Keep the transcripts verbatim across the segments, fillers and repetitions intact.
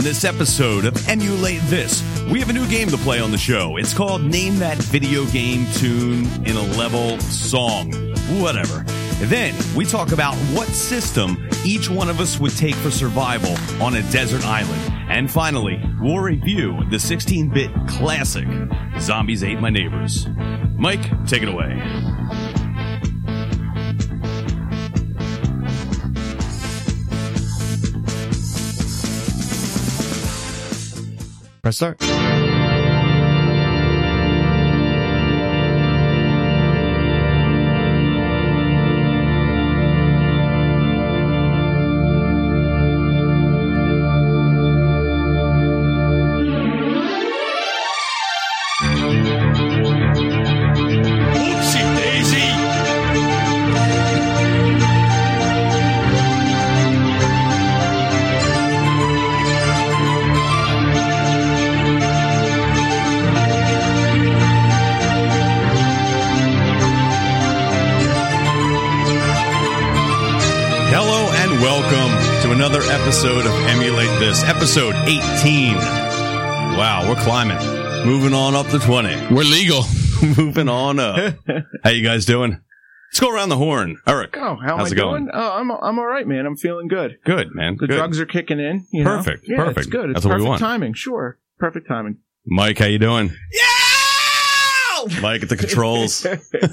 this episode of Emulate This. We have a new game to play on the show. It's called Name That Video Game Tune in a Level Song. Whatever. Then we talk about what system each one of us would take for survival on a desert island. And finally, we'll review the sixteen-bit classic, Zombies Ate My Neighbors. Mike, take it away. Press start. Another episode of Emulate This, episode eighteen. Wow, we're climbing. Moving on up to twenty. We're legal. Moving on up. How you guys doing? Let's go around the horn. Eric, oh, how how's am I it going? doing? Oh, I'm I'm all right, man. I'm feeling good. Good, man. The good. drugs are kicking in. You know? Perfect, yeah, perfect. It's good. It's That's what perfect we want. timing. Sure, perfect timing. Mike, how you doing? Yeah! Mike at the controls.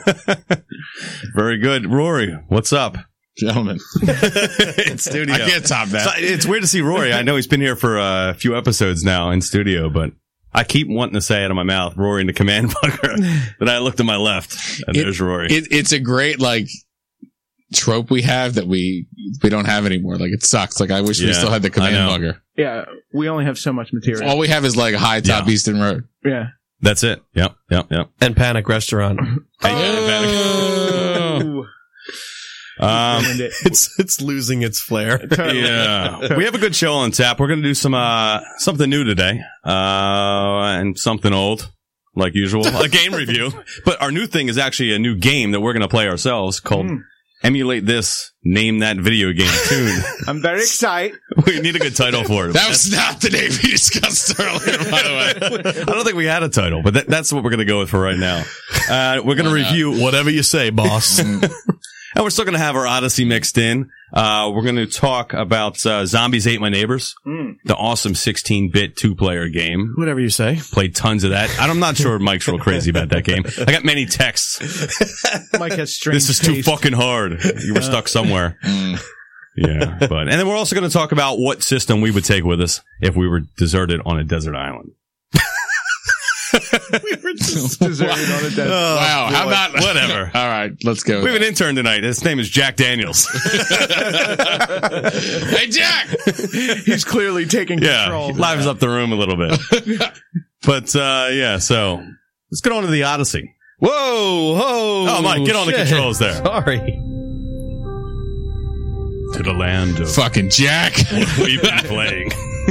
Very good. Rory, what's up? Gentlemen. In studio. I can't top that. So, it's weird to see Rory. I know he's been here for a few episodes now in studio, but I keep wanting to say out of my mouth, Rory in the command bunker. But I looked to my left, and it, there's Rory. It, it's a great, like, trope we have that we we don't have anymore. Like, it sucks. Like, I wish yeah, we still had the command bunker. Yeah, we only have so much material. All we have is, like, a high top Yeah. Eastern Road. Yeah. That's it. Yep, yep, yep. And Panic Restaurant. Hey, Panic. Ooh. Um, it's it's losing its flair. yeah, we have a good show on tap. We're going to do some uh, something new today, uh, and something old, like usual, a game review. But our new thing is actually a new game that we're going to play ourselves called mm. Emulate This. Name That Video Game Tune. I'm very excited. We need a good title for it. That was not the name we discussed earlier, by the way. I don't think we had a title, but that, that's what we're going to go with for right now. Uh, we're going to review whatever you say, boss. And we're still going to have our Odyssey mixed in. Uh, we're going to talk about uh, Zombies Ate My Neighbors, mm. the awesome sixteen-bit two-player game. Whatever you say. Played tons of that. I'm not sure Mike's real crazy about that game. I got many texts. Mike has strange This is taste. too fucking hard. You were stuck somewhere. Mm. Yeah, but and then we're also going to talk about what system we would take with us if we were deserted on a desert island. We were just deserted on a desert. Oh, wow, boy. How about whatever? All right, let's go. We have an intern tonight. His name is Jack Daniels. Hey, Jack! He's clearly taking yeah, control. He lives up the room a little bit. But uh, yeah, so let's get on to the Odyssey. Whoa, whoa! Oh, Mike, get on shit. the controls there. Sorry. To the land of fucking Jack. What we've been playing.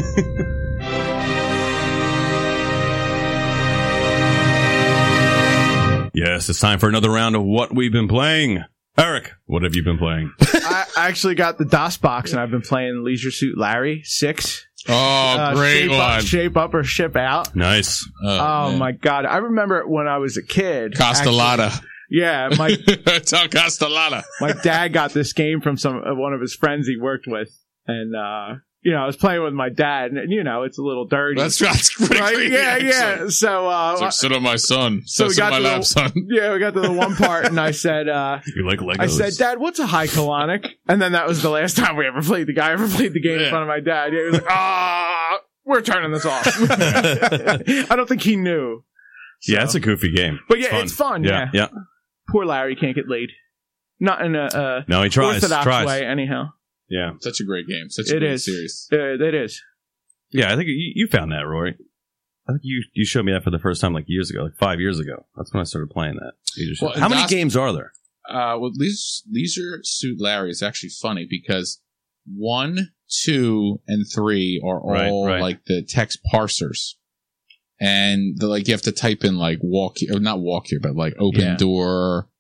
Yes, it's time for another round of what we've been playing. Eric, what have you been playing? I actually got the DOS box, and I've been playing Leisure Suit Larry six. Oh, uh, great shape one. Up, shape up or ship out. Nice. Oh, oh my God. I remember when I was a kid. Castellata. Actually, yeah. My, Tell Castellata. My dad got this game from some uh, one of his friends he worked with. And, uh, you know, I was playing with my dad, and, you know, it's a little dirty. That's, that's pretty right? creepy, Yeah, actually. yeah. So, uh, like, sit on my son. So we sit got on my to lap, the, son. Yeah, we got to the one part, and I said, uh, you like Legos? I said, Dad, what's a high colonic? And then that was the last time we ever played the guy ever played the game yeah. in front of my dad. Yeah, he was like, ah, we're turning this off. I don't think he knew. So. Yeah, it's a goofy game. But yeah, it's fun. It's fun yeah, yeah. yeah. Poor Larry can't get laid. Not in a uh, no, he tries, orthodox tries. way, anyhow. Yeah. Such a great game. Such a it great is. series. Uh, it is. Yeah, I think you, you found that, Rory. I think you you showed me that for the first time like years ago, like five years ago. That's when I started playing that. Well, How many Dos- games are there? Uh, well, Leisure, Leisure Suit Larry is actually funny because one, two, and three are all right, right. like the text parsers. And the, like you have to type in like walk here, or not walk here, but like open yeah. door,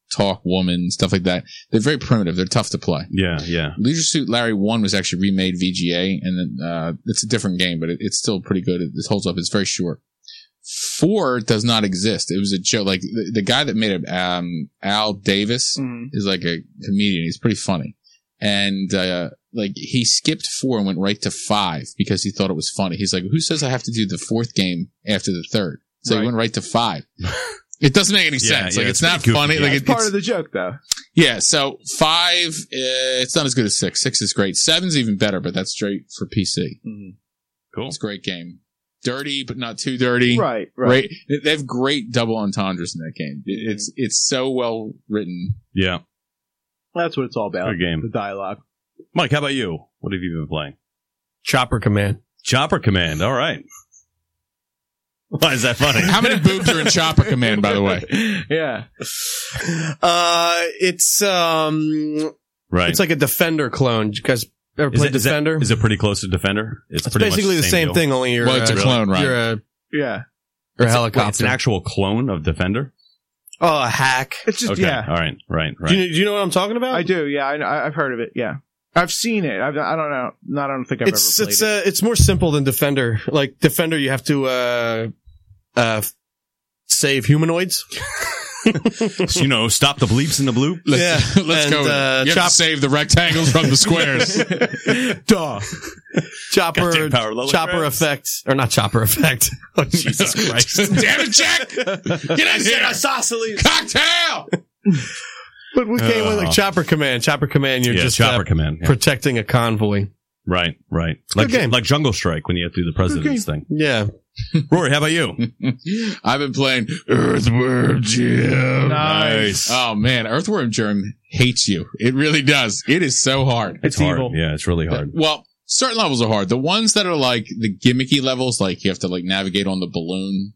talk woman, stuff like that. They're very primitive. They're tough to play. Yeah, yeah. Leisure Suit Larry one was actually remade V G A, and then uh, it's a different game, but it, it's still pretty good. It, it holds up. It's very short. Four does not exist. It was a joke. Like the, the guy that made it, um, Al Davis, Mm. is like a comedian. He's pretty funny, and uh, like he skipped four and went right to five because he thought it was funny. He's like, "Who says I have to do the fourth game after the third?" So Right. he went right to five. It doesn't make any Yeah, sense. yeah, like it's it's, not pretty goofy. funny. Yeah, Like It's it, part it's of the joke, though. yeah. So five, uh, it's not as good as six. Six is great. Seven's even better, but that's straight for P C. Cool. It's a great game. Dirty, but not too dirty. Right, right. Great. They have great double entendres in that game. It- It's it's so well written. Yeah. That's what it's all about. Good game. The dialogue. Mike, how about you? What have you been playing? Chopper Command. Chopper Command. All right. Why is that funny? How many boobs are in Chopper Command, by the way? Yeah. Uh, it's um, Right. it's like a Defender clone. You guys ever is played it, is that- Defender? Is it pretty close to Defender? it's pretty much basically the same deal. thing, only you're Well, it's a uh, clone, right? You're a, Yeah. you're a Wait, helicopter. it's an actual clone of Defender? oh, a hack. It's just, Okay. yeah. All right. Right. Right. Do, you, do you know what I'm talking about? I do, yeah. I, I've heard of it, yeah. I've seen it. I've, I don't know. No, I don't think I've it's ever played it's it. uh, it's more simple than Defender. Like Defender, you have to uh, uh, save humanoids. you know, stop the bleeps in the bloop. Let's, Yeah. let's And, go. uh, you have Chop- to save the rectangles from the squares. Duh. Chopper Goddamn power lower chopper grabs. effect or not chopper effect. Oh, Jesus Christ! Damn it, Jack! Get in here! isosceles. Cocktail! But we came with Uh, like Chopper Command. Chopper Command. You're yeah, just Chopper uh, Command. Yeah. protecting a convoy. Right. Right. Like, game. like Jungle Strike when you have to do the president's thing. Yeah. Rory, how about you? I've been playing Earthworm Jim. Nice. Oh man, Earthworm Jim hates you. It really does. It is so hard. It's hard. evil. Yeah, it's really hard. Well, certain levels are hard. The ones that are like the gimmicky levels, like you have to like navigate on the balloon,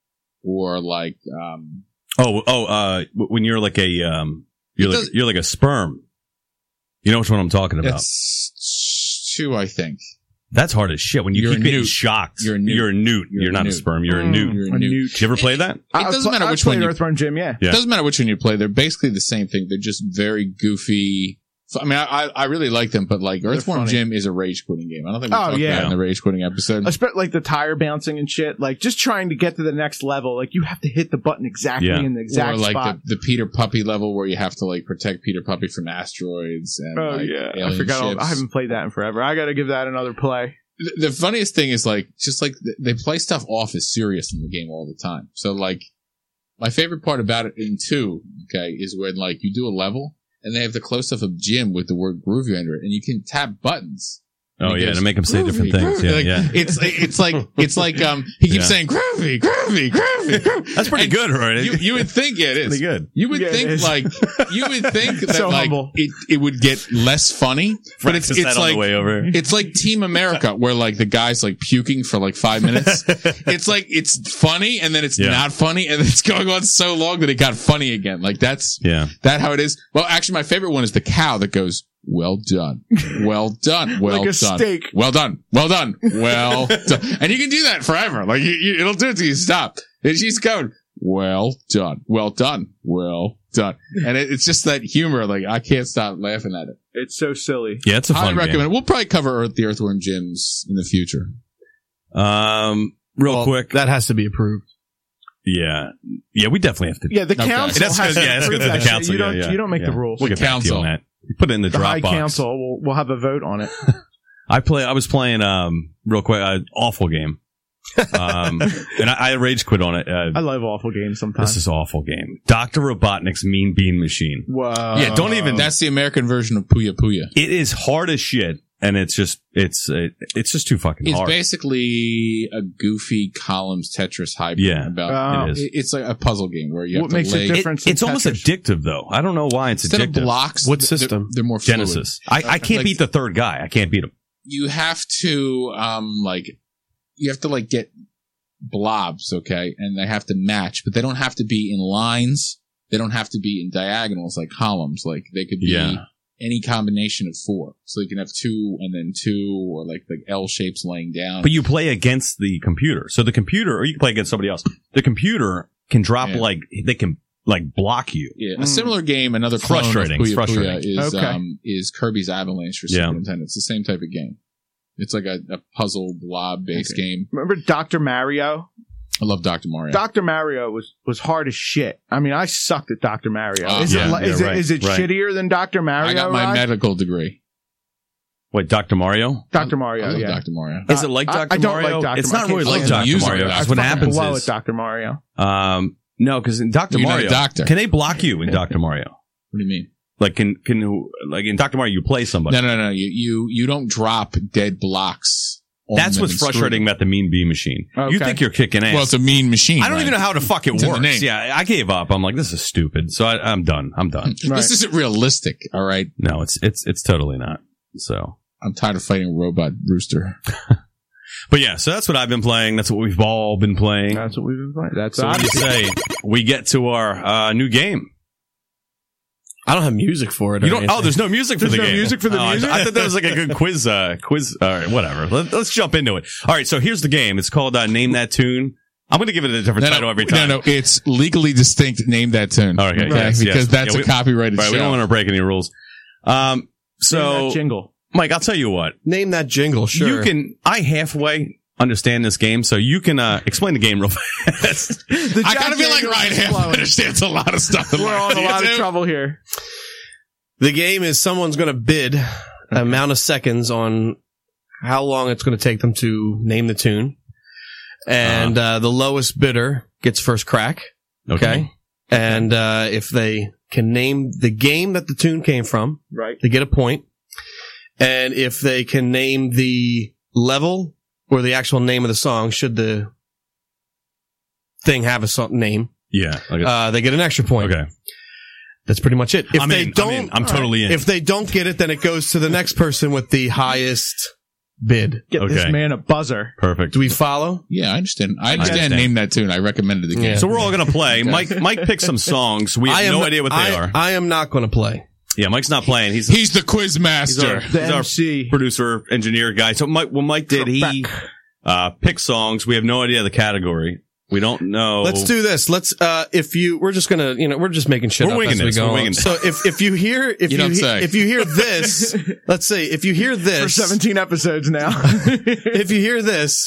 or like um, Oh, oh, uh, when you're like a, um, you're It like, does- you're like a sperm. You know which one I'm talking about? that's two, I think. That's hard as shit. When you You're keep a getting newt. shocked, You're a newt. You're a newt. You're, You're a not a newt. sperm. You're a Mm. newt. You're a A newt. newt. Did you ever play that? It I've doesn't pl- matter I've which played one you- Earthworm Jim, yeah. Yeah. It doesn't matter which one you play. They're basically the same thing. They're just very goofy. I mean, I, I I really like them, but like Earthworm funny. Jim is a rage quitting game. I don't think we Oh, talked yeah. about it in the rage quitting episode. Especially like the tire bouncing and shit. Like just trying to get to the next level. Like you have to hit the button exactly Yeah. in the exact or like spot. the, the Peter Puppy level where you have to like protect Peter Puppy from asteroids and Oh like, yeah, alien I forgot. All, ships. I haven't played that in forever. I got to give that another play. The, the funniest thing is like just like th- they play stuff off as serious in the game all the time. So like my favorite part about it in two, okay, is when like you do a level and they have the close up of Jim with the word groovy under it, and you can tap buttons. Oh And he yeah, goes, to make them say different "Groovy, things. groovy." Yeah, Like, yeah. It's it's like it's like um he keeps Yeah. saying groovy, groovy, groovy, groovy. That's pretty And good, right? You you would think yeah, it is pretty good. You would Yeah, it think is. like you would think that So like humble. it, it would get less funny, but it's Practice it's that on like the way over. it's like Team America where like the guy's like puking for like five minutes. It's like it's funny and then it's Yeah. not funny and it's going on so long that it got funny again. Like that's Yeah. that how it is. Well, actually, my favorite one is the cow that goes, "Well done, well done, well Like a done, steak. well done, well done, well done," and you can do that forever. Like you, you, it'll do it till you stop. And she's going, "Well done, well done, well done," and it, it's just that humor. Like I can't stop laughing at it. It's so silly. Yeah, it's a I fun recommend game. it. We'll probably cover Earth, the Earthworm Gyms in the future. Um, real Well, quick. that has to be approved. Yeah. Yeah, we definitely have to. Yeah, the Okay. council That's has good. to Yeah, that's approve good. The that shit. council. You don't. yeah, yeah. You don't make yeah. the rules. We'll get back to you council. on that. You put it in the, The High Dropbox. Council will will have a vote on it. I play. I was playing. Um, real quick. Uh, awful game. Um, and I, I rage quit on it. Uh, I love awful games sometimes. this is awful game. Doctor Robotnik's Mean Bean Machine. Whoa. Yeah, don't even- That's the American version of Puya Puya. It is hard as shit, and it's just it's it, it's just too fucking It's hard. basically a goofy columns Tetris hybrid. Yeah. about Oh. It is. It- It's like a puzzle game where you have What to makes it lay different? It- difference in it's almost Tetris. addictive, though. I don't know why it's instead of addictive. blocks. What they're- system? They're, more fluid. Genesis. I, I can't Like- beat the third guy. I can't beat him. You have to um like you have to like get blobs, okay, and they have to match, but they don't have to be in lines. They don't have to be in diagonals like columns. Like they could be Yeah. any combination of four. So you can have two and then two, or like the L shapes laying down. But you play against the computer. So the computer, or you can play against somebody else. The computer can drop Yeah. like, they can like block you. Yeah, a Mm. similar game, another clone of Frustrating. It's Puyo frustrating. Puyo is Okay. um, is Kirby's Avalanche for Yeah. Super Nintendo. It's the same type of game. It's like a, a puzzle blob based Okay. game. Remember Doctor Mario? I love Doctor Mario. Doctor Mario was, was hard as shit. I mean, I sucked at Doctor Mario. Oh, is yeah, it, li- yeah, is, right, it, is it right. shittier than Doctor Mario? I got my Rod? medical degree. Wait, Doctor Mario? Doctor I Mario, love yeah. Doctor Mario. Is it like I- Doctor I don't Mario? like Doctor It's Mario. not really I like like the Doctor music Mario. of Because it. what Fucking happens blow is, at Doctor Mario. um, no, because in Doctor You're not a Mario, doctor. can they block you in Doctor Mario? What do you mean? Like, can can like in Doctor Mario, you play somebody? No, no, no. You you you don't drop dead blocks. on That's them what's and screw frustrating them. about the Mean Bee machine. You Okay. think you're kicking ass? Well, it's a mean machine. I don't right? even know how the fuck it It's in the works. name. Yeah, I gave up. I'm like, this is stupid. So I, I'm done. I'm done. Right. This isn't realistic. All right. No, it's it's it's totally not. So, I'm tired of fighting a robot rooster. but yeah, so that's what I've been playing. That's what we've all been playing. That's what we've been playing. That's So what do you say? We get to our uh, new game. I don't have music for it. or You don't. anything. Oh, there's no music for There's the no game. music for the Oh, I- music? I, thought that was like a good quiz. Uh, quiz. All right, whatever. Let, let's jump into it. All right, so here's the game. It's called uh, Name That Tune. I'm going to give it a different No, title no, every time. no, no. It's legally distinct. Name that tune. Oh, okay, Okay, yes, because yes. that's Yeah, a we- copyrighted Right, show. we don't want to break any rules. Um, so, that jingle. Mike, I'll tell you what. Name that jingle. Sure. You can. I halfway understand this game, so you can uh, explain the game real fast. The I Jack kind of feel like Daniels Ryan is Half flowing. understands a lot of stuff. in We're life. all in a You lot of do? trouble here. The game is someone's going to bid an amount of seconds on how long it's going to take them to name the tune. And uh, the lowest bidder gets first crack. Okay. And uh, if they can name the game that the tune came from, Right. they get a point. And if they can name the level or the actual name of the song, should the thing have a song name, Yeah. Okay. uh, they get an extra point. okay. That's pretty much it. If I'm they in, don't, I'm, in. I'm totally in. if they don't get it, then it goes to the next person with the highest bid. Get this Okay. man a buzzer. Perfect. Do we follow? Yeah, I understand. I understand. understand. Name that tune. I recommended the game. Yeah. So we're all going to play. Mike Mike picked some songs. We have I am no not- idea what they I, are. I am not going to play. Yeah, Mike's not playing. He's, He's the quiz master. He's The our- M C. producer, engineer guy. So Mike, what Mike did, he uh, picked songs. We have no idea the category. We don't know. Let's do this. Let's, uh, if you, we're just gonna, you know, we're just making shit We're up winging as we this. go We're on. winging this. So if, if you hear, if You you, don't he- say. if you hear this, let's say, if you hear For this, seventeen episodes now. if you hear this,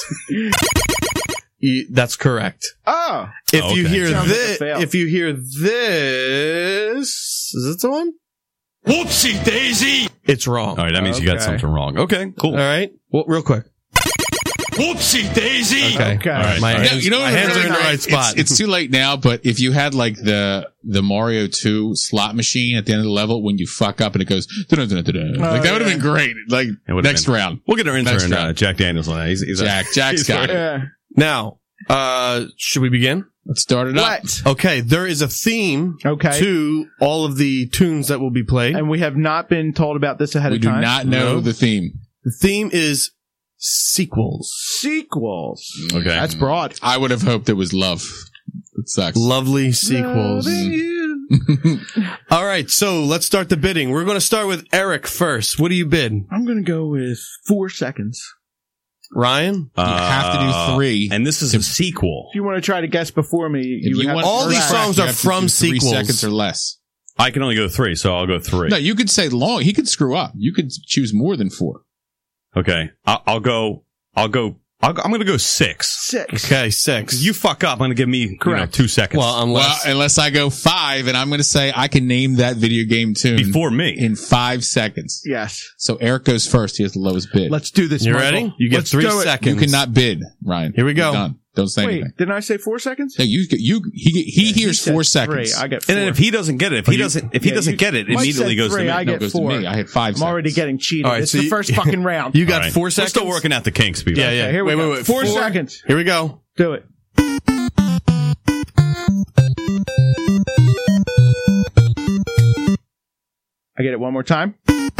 you, that's correct. Oh. If Oh, you okay. hear Sounds like a this, fail. if you hear this, is it the one? Whoopsie daisy! It's wrong. All right, that means you got Okay. something wrong. Okay, cool. All right. Well, real quick. Whoopsie daisy! Okay. All right. My all right. hands, You know my what hands really are in the nice? right spot. It's, it's too late now, but if you had like the the Mario two slot machine at the end of the level, when you fuck up and it goes, dun-dun-dun-dun-dun, like that would have yeah. been great. Like It would've next been. round, We'll get our Next intern, uh, round. Jack Daniels, on that. He's, he's a- Jack, Jack's he's got it. Yeah. Now, uh, should we begin? Let's start it up. What? Okay, there is a theme Okay. to all of the tunes that will be played. And we have not been told about this ahead We of do time. not know No. the theme. The theme is sequels. Sequels. Okay. That's broad. I would have hoped it was love. It sucks. Lovely sequels. All right, so let's start the bidding. We're going to start with Eric first. What do you bid? I'm going to go with four seconds. Ryan? You have to do three. And this is a sequel. If you want to try to guess before me, If you would you have want all first these crack, songs you are have to from do three sequels. seconds or less. I can only go three, so I'll go three. No, you could say long. He could screw up. You could choose more than four. Okay. I'll, I'll go, I'll go, I'll go I'm going to go six. six. Okay, six. Because you fuck up, I'm going to give me you know, Correct. two seconds. well, unless Well, unless I go five, and I'm going to say I can name that video game tune before me. in five seconds. Yes. So Eric goes first. He has the lowest bid. Let's do this. you Michael. ready? You get Let's three do it. seconds. you cannot bid, Ryan. Here we go. You're done. Don't say Wait, anything. didn't I say four seconds? No, you you he he hears said four three. seconds. I get four. And then if he doesn't get it, if he you- doesn't, if he yeah, doesn't you- get it, it Mike immediately said goes three, to me. I no, get it goes four. to me. I had five. I'm seconds. already getting cheated. All right, it's so the you- first fucking round. You got All right. four We're seconds? still working out the kinks, people. Yeah, yeah. Okay, here we wait, go. wait, wait. Four, Four- seconds. Here we go. Do it. I get it one more time.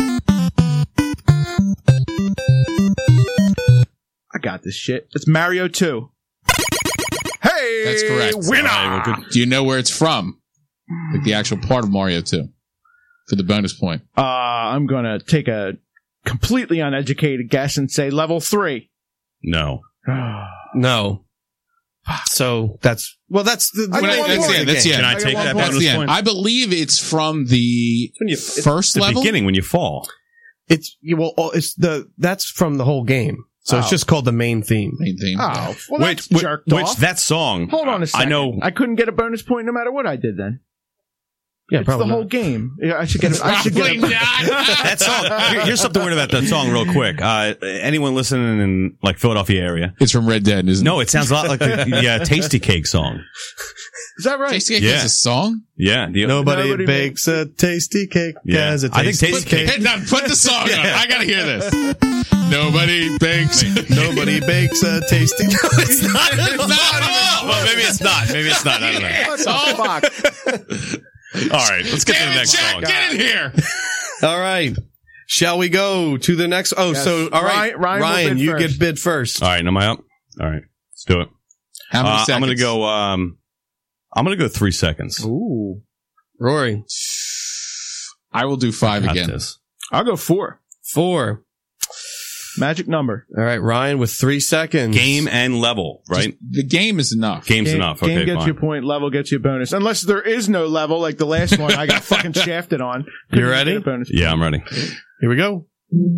I got this shit. It's Mario two. Hey, That's correct. winner! All right, well, good. Do you know where it's from? Like the actual part of Mario two for the bonus point. Uh, I'm gonna take a completely uneducated guess and say level three. No. No. So that's well, that's the, I the got one that's more. the end. That's the Can end. I I got take one that point. That's bonus the end. point? I believe it's from the when you- first the level. beginning when you fall. It's you well, oh, it's the that's from the whole game. So it's Oh. just called the main theme. Main theme. Oh, well, which, that's which, jerked which off. that song. Hold on a I second. know. I couldn't get a bonus point no matter what I did then. Yeah, It's probably the whole not. game. Yeah, I should get. A, I should Probably get. A, not. That song. Here- here's something weird about that song, real quick. Uh, anyone listening in like Philadelphia area? It's from Red Dead, isn't No, it sounds a lot like the yeah, Tasty Cake song. Is that it? right? Tasty Cake Yeah. is a song? Yeah, do you- Nobody, Nobody bakes a tasty cake. Yeah. Has a I think tasty tasty cake. Hey, now put the song on. I gotta hear this. Nobody bakes. Nobody bakes a tasty. No, it's not. It's not at all. Well, maybe it's not. Maybe it's not. I don't know. What the fuck? All right, let's get to Damn the it, next Jack, song. get in here. All right. Shall we go to the next? Oh, Yes. so all right, Ryan- Ryan will Ryan, bid you first. get bid first. All right, am I up? All right, let's do it. How many Uh, seconds? I'm gonna go. Um, I'm gonna go three seconds. Ooh, Rory, I will do five Got again. this. I'll go four. four. Magic number. All right, Ryan with three seconds. Game and level, right? Just- the game is enough. Game's Game, enough. game Okay, gets fine. you a point. Level gets you a bonus. Unless there is no level, like the last one, I got fucking shafted on. Couldn't even ready? get a bonus Yeah, point. I'm ready. Here we go.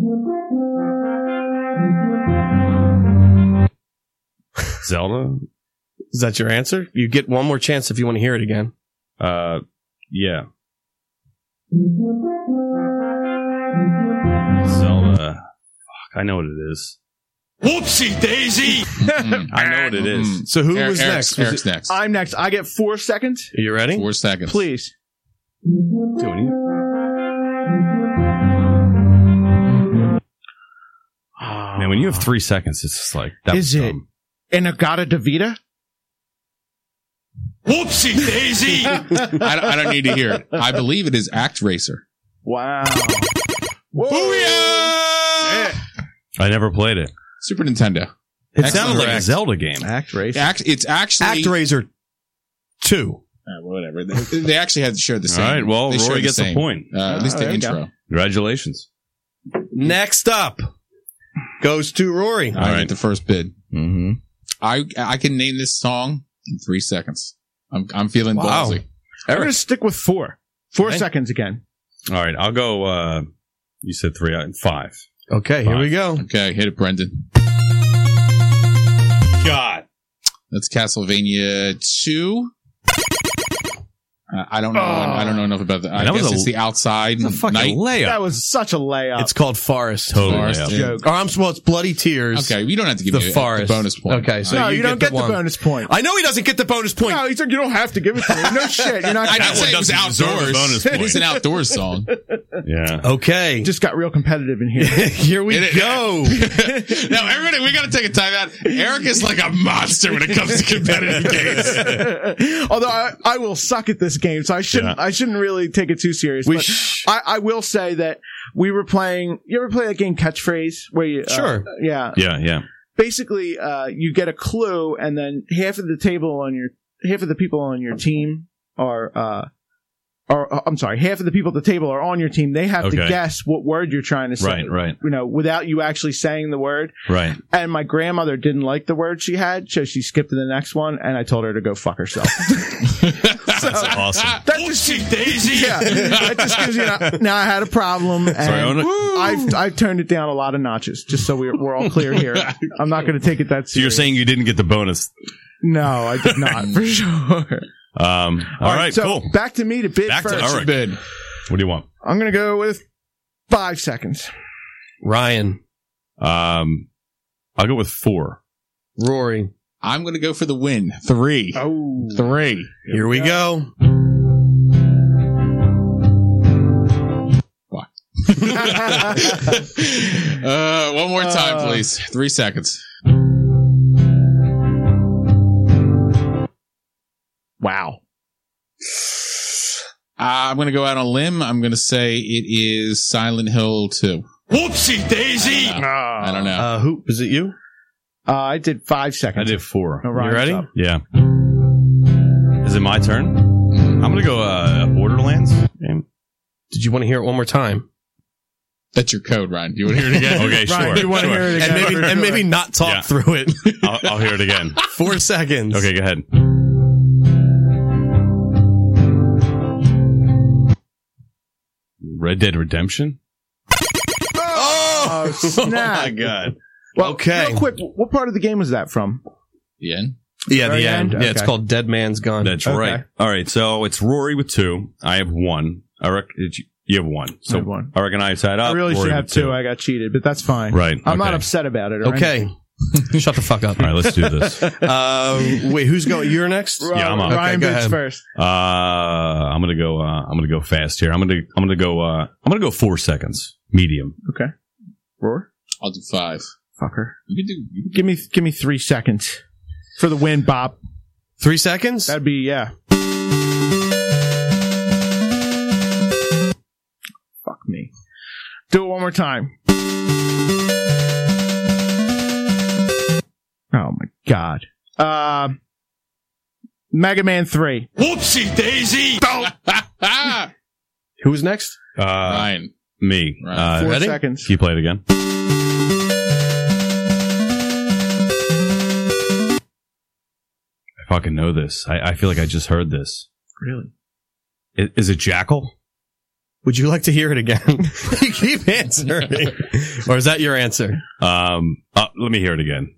Zelda. Is that your answer? You get one more chance if you want to hear it again. Uh, yeah. Zelda. Fuck, I know what it is. Whoopsie daisy! Mm. I know what it is. Mm. So who Eric- was Eric's, next? Was Eric's it- next. I'm next. I get four seconds. Are you ready? Four seconds. Please. Man, when you have three seconds, it's just like that. Is was it dumb. Inagata Davida? Whoopsie daisy! I, don't, I don't need to hear it. I believe it is Act Racer. Wow. Whoa. Booyah! I never played it. Super Nintendo. It Excellent sounded like a correct. Zelda game. Act race. Act, it's actually ActRaiser two. Uh, whatever. They, they actually had to share the All same. right, well, they share Rory the gets a same. point. Uh, at least Oh, the there you go. intro. Congratulations. Next up goes to Rory. I right. get the first bid. Mm-hmm. I I can name this song in three seconds. I'm I'm feeling Wow. ballsy. I'm going to stick with four. Four Okay. seconds again. All right, I'll go. Uh, you said three, uh, five. Okay, here we go. Okay, hit it, Brendan. God. That's Castlevania two. Uh, I don't know. I don't know enough about that. I That was guess a- it's the outside It's a fucking night. layup. That was such a layup. It's called Forest. Totally Forest, layup. yeah. joke. Or I'm well, it's Bloody Tears. Okay, you don't have to give The me a- forest. the bonus point. Okay, so no, you you, get don't the get the, one. bonus point. I know he doesn't get the bonus point. No, he's like, you don't have to give it to me. No shit. You're not I gonna didn't say it was doesn't deserve a outdoors. bonus point. It's an outdoors song. Yeah. Okay, just got real competitive in here. here we It- go. Now, everybody, we got to take a time out. Eric is like a monster when it comes to competitive games. Although I, I will suck at this game, so I shouldn't Yeah. I shouldn't really take it too serious. We but sh- I, I will say that we were playing. You ever play that game Catchphrase? Where you uh, Sure. yeah. Yeah, yeah. Basically, uh, you get a clue, and then half of the table on your half of the people on your team are. Uh, or uh, I'm sorry, half of the people at the table are on your team. They have to Okay. guess what word you're trying to say. Right, right, You know, without you actually saying the word. right. And my grandmother didn't like the word she had, so she skipped to the next one, and I told her to go fuck herself. That's awesome. That just, Whoopsie daisy! yeah, that just gives you know, now I had a problem, and Sorry, own it. I've I've turned it down a lot of notches, just so we're we're all clear here. I'm not going to take it that serious. So you're saying you didn't get the bonus? no, I did not for sure. Um. all right, so cool. back to me to bid Back to first. Eric. Bid. What do you want? I'm going to go with five seconds. Ryan, Um, I'll go with four. Rory, I'm going to go for the win. Three. Oh, Three. here we go. uh, one more time, Uh, please. Three seconds. wow. Uh, I'm going to go out on a limb. I'm going to say it is Silent Hill two. Whoopsie daisy! I don't know. Uh, who was it? You? Uh, I did five I seconds. did four. No, Ryan's You ready? up. Yeah. Is it my turn? I'm gonna go uh, Borderlands game. Did you want to hear it one more time? That's your code, Ryan. Do you want to hear it again? Okay, Ryan, sure. do you want to sure. hear it again? And maybe, For and sure. maybe not talk Yeah. through it. I'll, I'll hear it again. Four seconds. Okay, go ahead. Red Dead Redemption? Oh, Oh, snap. my God. Well, Okay. real quick, what part of the game was that from? The end? Yeah, Very the end. end? Yeah, it's Okay. called Dead Man's Gun. That's Okay. right. All right, so it's Rory with two. I have one. I reckon you, you have one. So I have one. I reckon I tied up. I really Rory should have with two. I got cheated, but that's fine. Right. I'm not okay. upset about it. or Okay. Shut the fuck up. All right, let's do this. Uh, wait, who's going? You're next? anything. Yeah, I'm up. Ryan Okay, go bids ahead. first. Uh, I'm gonna go. Uh, I'm gonna go fast here. I'm gonna. I'm gonna go. Uh, I'm gonna go four seconds. Medium. Okay. Roar. I'll do five. Fucker. You can do. You can Give me, give me three seconds for the win, Bob. Three seconds? That'd be, yeah. Fuck me. Do it one more time. Oh my god. Uh, Mega Man three. Whoopsie daisy! Ah! Who's next? Uh, Ryan. me. Right. Uh, Four ready? seconds. Can you play it again? I fucking know this. I, I feel like I just heard this. Really? Is, is it Jackal? Would you like to hear it again? You keep answering. Or is that your answer? Um, uh, let me hear it again.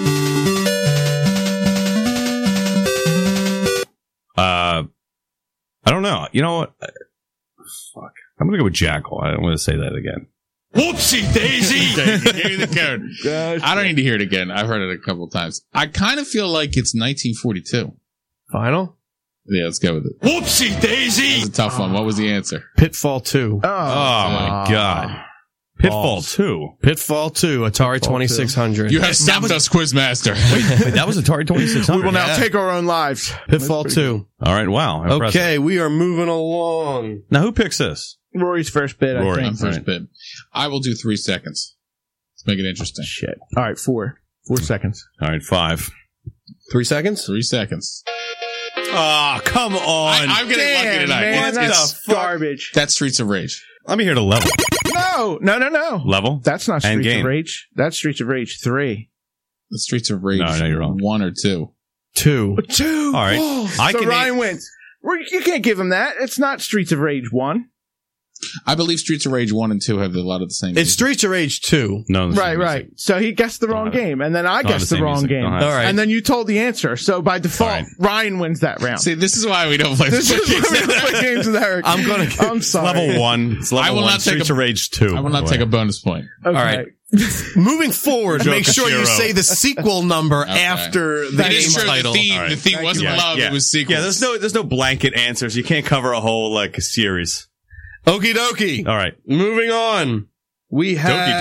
Uh, I don't know. You know what? Uh, Fuck. I'm gonna go with Jackal. I don't want to say that again. Whoopsie daisy! Give me the code. I don't need to hear it again. I've heard it a couple of times. I kind of feel like it's nineteen forty-two. Final? Yeah, let's go with it. Whoopsie daisy! It's a tough one. What was the answer? Pitfall two. Oh, Oh my god. Pitfall Balls. two. Pitfall two, Atari twenty-six hundred. You have stumped us, Quizmaster. Wait, that was Atari twenty-six hundred. we will now Yeah. take our own lives. Pitfall two. All right. Wow. Impressive. Okay, we are moving along. Now who picks this? Rory's first bid, I Rory. think. I'm first Right. bid. I will do three seconds. Let's make it interesting. Shit. All right, four. Four seconds. All right. Five. Three seconds? Three seconds. Oh, come on. I, I'm getting lucky tonight. Man, It's- that's it's- garbage. that's Streets of Rage. Let me hear the level. No, no, no, no. Level? That's not And Streets game. of Rage. That's Streets of Rage three. The Streets of Rage. No, no, you're wrong. One or two. Two. Two. All right. Oh, I so can Ryan name- wins. Well, you can't give him that. It's not Streets of Rage one. I believe Streets of Rage one and two have a lot of the same. It's Streets of Rage two. No. this Right, is right. So he guessed the wrong have it. game, and then I Don't have guessed the the same wrong music. game. Don't have All right. And then you told the answer. So by default, All right. Ryan wins that round. See, this is why we don't play This is Streets why we don't play games with Eric. I'm gonna- I'm sorry. Level one. It's level I will one. not take Streets a- of Rage two. I will not take a bonus point. Okay. All right. Moving forward, Joe make sure you Kashiro. say the sequel number Okay. after the It game is true. title. The theme, All right. the theme Thank wasn't you. love. Yeah. It was sequels. Yeah, there's no there's no blanket answers. You can't cover a whole like series. Okie dokie. All right. Moving on. We have. Dokie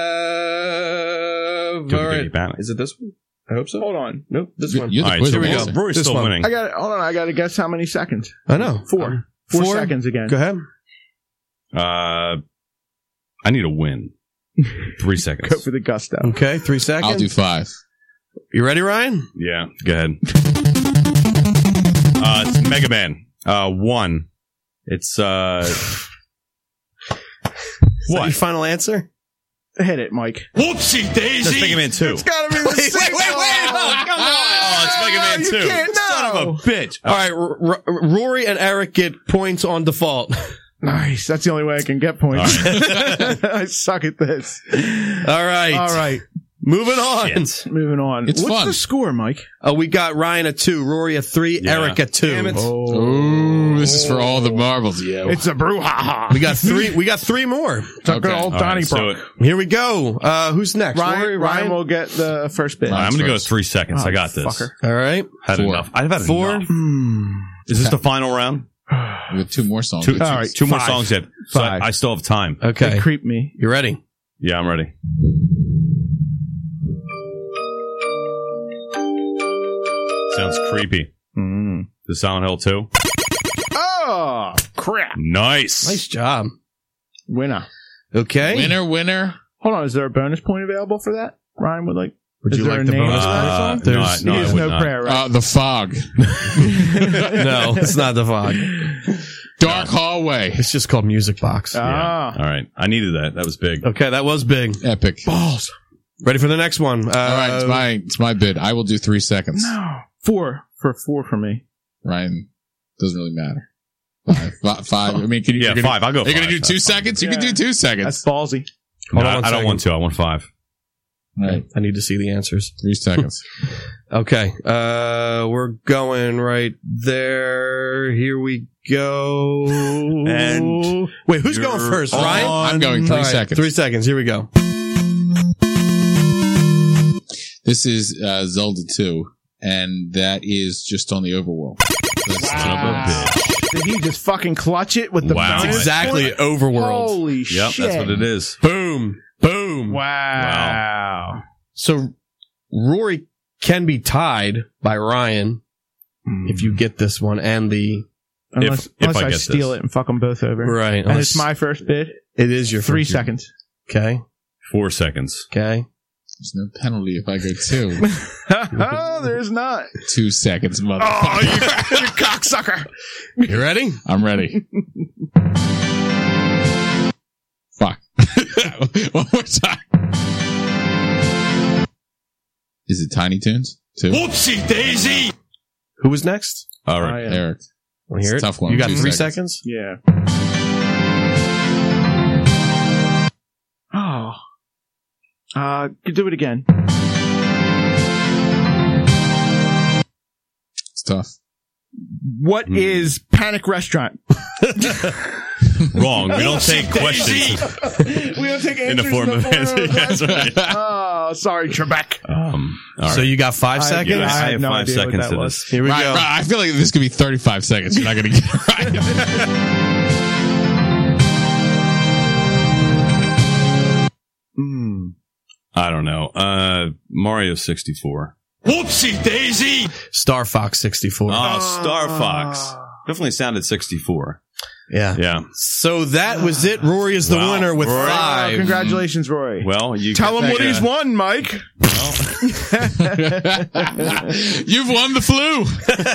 All right. Dokie Batman. Is it this one? I hope so. Hold on. Nope. This You- one. you're the All right, quiz so Here we master. go. Rory's This still one. winning. I got. Hold on. I got to guess how many seconds. I know. Four. Um, Four, four? seconds again. Go ahead. Uh, I need a win. Three seconds. Go for the gusto. Okay. Three seconds. I'll do five. You ready, Ryan? Yeah, go ahead. uh, it's Mega Man. Uh, one. It's, uh, Is that your what? final answer? Hit it, Mike. Whoopsie That's daisy! Mega Man two. It's got to be the Wait, wait, sequel. wait, wait. Oh, come on. Oh, it's Mega Man You two. can't Son of a know. bitch. All right. R- R- Rory and Eric get points on default. Nice. That's the only way I can get points. All I suck at this. All right. All right. Moving on. Shit. Moving on. It's What's fun. the score, Mike? Uh, we got Ryan at two, Rory at three, Yeah. Eric at two. Damn it. Ooh, this is for all the marbles. Yeah. It's a brouhaha. We got three. We got three more. It's a good Okay. old All right, so Donnybrook. it- Here we go. Uh, who's next? Ryan, Rory, Ryan will get the first bit. All right, I'm going to go first. three seconds. Oh, I got this. fucker. All right. Had Four. enough. I've had Four. enough. Hmm. Is this the final round? We have two more songs. Two, We two, have All right, two more five. songs yet. So I, Five. I still have time. Okay. They creep me. You ready? Yeah, I'm ready. Sounds creepy. Mm. The Silent Hill two. Oh, crap. Nice. Nice job. Winner. Okay. Winner, winner. Hold on. Is there a bonus point available for that? Ryan would like. Would is you there like a the name bonus for that Uh, song? no, There's- no, He I has would no not. prayer, right? Uh, the fog. No, it's not the fog. Dark Hallway. It's just called Music Box. Ah. All right. I needed that. That was big. Okay, that was big. Epic. Balls. Ready for the next one? Uh, All right, it's my it's my bid. I will do three seconds. No. Four. For four for me. Ryan, doesn't really matter. Five. Five. five. I mean, can you? Yeah, you're gonna, five. I'll go Are you going to five. do two That's fine. seconds? You Yeah. can do two seconds. That's ballsy. No, Hold on I, one I don't second. want to. I want five. All right, I need to see the answers. three seconds. Okay, uh, we're going right there. Here we go. And wait, who's you're going first? on- Ryan? I'm going three All right, seconds. Three seconds. Here we go. This is uh, Zelda two, and that is just on the overworld. That's Son of a bitch. Did he just fucking clutch it with the Wow. bonus That's exactly point? Overworld. Holy Yep, shit. that's what it is. Boom. Boom. Wow. So Rory can be tied by Ryan if you get this one and the Unless, if unless I I, get steal this. it and fuck them both over. right. And unless- it's my first bid. It is your Three first- seconds. Okay. Four seconds. Okay. There's no penalty if I go two. Oh, there's not. two seconds, motherfucker. Oh, you, you cocksucker. You ready? I'm ready. Fuck. One more time. Is it Tiny Toons? Two? Whoopsie daisy! Who was next? All right. I am. Eric. Want to hear It's it? a tough one. You got Two three seconds. seconds? Yeah. Oh. Uh, could do it again. It's tough. What Hmm. is Panic Restaurant? Wrong. We don't take Daisy! questions We don't take in the form of answer. That's right. Oh, sorry, Trebek. Um, all So right. you got five I- seconds? Yeah, I I have have no five idea what seconds that to was. this. Here we Right, go. right. I feel like this could be thirty-five seconds. You're not going to get it right. Hmm. I don't know. Uh, Mario sixty-four. Whoopsie daisy! Star Fox sixty-four. Oh, Star Fox. Definitely sounded sixty-four. Yeah. Yeah. So that was it. Rory is the Wow. winner with Rory. Oh, five. congratulations, Rory. Well, you Tell him get what that, he's uh, won, Mike. You've won the flu.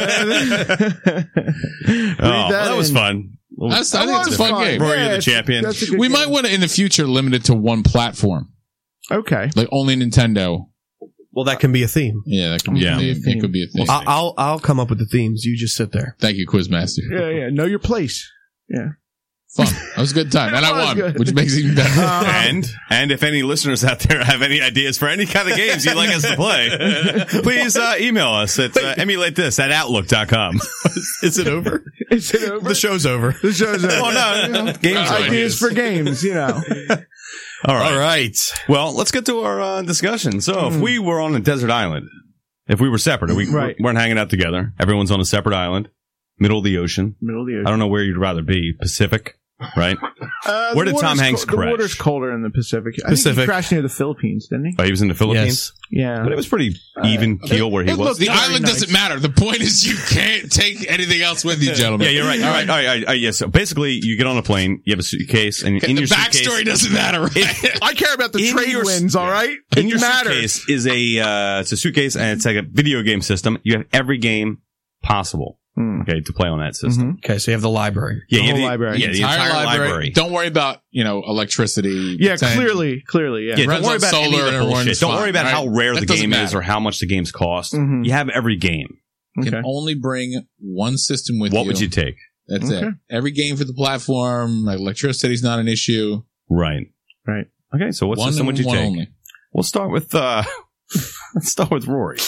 Oh, well, that was in. fun. That's, I think it's a fun game. Rory, you're the champion. That's a good We game. might want to, in the future, limit it to one platform. Okay. Like only Nintendo. Well, that can be a theme. Yeah, that could be Yeah. a theme. It could be a theme. I'll, I'll I'll come up with the themes. You just sit there. Thank you, Quizmaster. Yeah, yeah. Know your place. Yeah. Fun. That was a good time. And It I was won, good. which makes it even better. Uh, And and if any listeners out there have any ideas for any kind of games you'd like us to play, please uh, email us at uh, emulate this at outlook dot com. Is it over? Is it over? The show's over. The show's over. Oh, no, no, no. Games Ideas. Ideas for games, you know. All right. All right. Well, let's get to our uh, discussion. So, if we were on a desert island, if we were separate, we Right. weren't hanging out together, everyone's on a separate island, middle of the ocean. Middle of the I ocean. don't know where you'd rather be. Pacific, right? Uh, Where the did Tom water's Hanks co- The crash? water's colder in the Pacific. I think Pacific. he crashed near the Philippines, didn't he? Oh, he was in the Philippines, Yes. Yeah. but it was pretty even keel where he It was. looked- the very island nice. doesn't matter. The point is you can't take anything else with you, gentlemen. Yeah, you're right. All right. All right. All right. Yes. So basically, you get on a plane, you have a suitcase, and in The your backstory suitcase, doesn't matter. Right? I care about the In trade your- winds, all right? in It your matters. suitcase is a uh, it's a suitcase, and it's like a video game system. You have every game possible, Hmm. okay, to play on that system. Okay, so you have the library. Yeah, The you whole have the, library. Yeah, the entire, library. Don't worry about, you know, electricity. Yeah, Pretend- clearly, clearly, yeah. Yeah, runs don't worry on about solar any of and the it runs bullshit. Don't fine, worry about right? how rare That the doesn't game is matter. or how much the games cost. Mhm. You have every game. You Okay. can only bring one system with What you. would you take? That's Okay. it. Every game for the platform. Electricity's not an issue. Right. Right. Okay, so what one system would you one take? only. We'll start with uh let's start with Rory.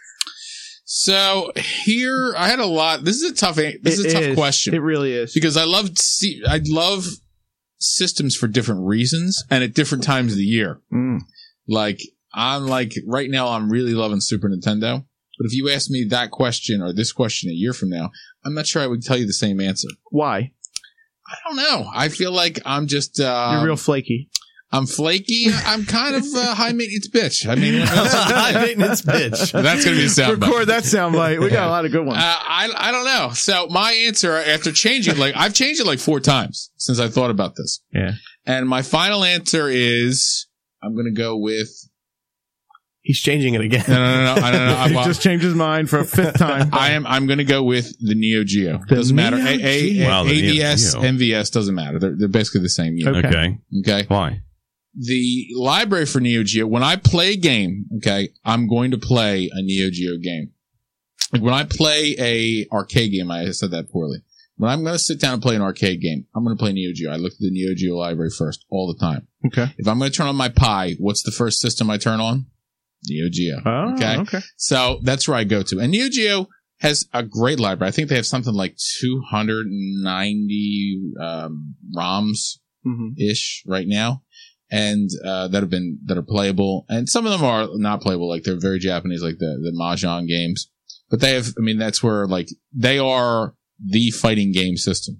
So here, I had a lot. This is a tough. This is It a tough is. question It really is. because I love see. I love systems for different reasons and at different times of the year. Mm. Like I'm like right now, I'm really loving Super Nintendo. But if you ask me that question or this question a year from now, I'm not sure I would tell you the same answer. Why? I don't know. I feel like I'm just uh, You're real flaky. I'm flaky. I'm kind of a high maintenance bitch. I mean, High maintenance bitch. that's gonna be a sound bite. Record that soundbite. We got a lot of good ones. Uh, I I don't know. So my answer after changing, like I've changed it like four times since I thought about this. Yeah. And my final answer is I'm going to go with He's changing it again. No, no, no, no. I don't know. He Well, just changed his mind for a fifth time. I am. I'm going to go with the Neo Geo. The Doesn't matter. Neo A, A, Geo. Wow, the A Neo V S, Geo. M V S doesn't matter. They're, they're basically the same unit. Okay. Okay. Okay. Why? The library for Neo Geo. When I play a game, okay, I'm going to play a Neo Geo game. Like when I play a arcade game, I said that poorly. When I'm going to sit down and play an arcade game, I'm going to play Neo Geo. I look at the Neo Geo library first, all the time. Okay. If I'm going to turn on my Pi, what's the first system I turn on? Neo Geo. Oh, Okay. okay. So that's where I go to. And Neo Geo has a great library. I think they have something like two hundred ninety um, ROMs Mm-hmm. ish right now, and uh, that have been that are playable. And some of them are not playable, like they're very Japanese, like the the Mahjong games. But they have. I mean, that's where like they are the fighting game system.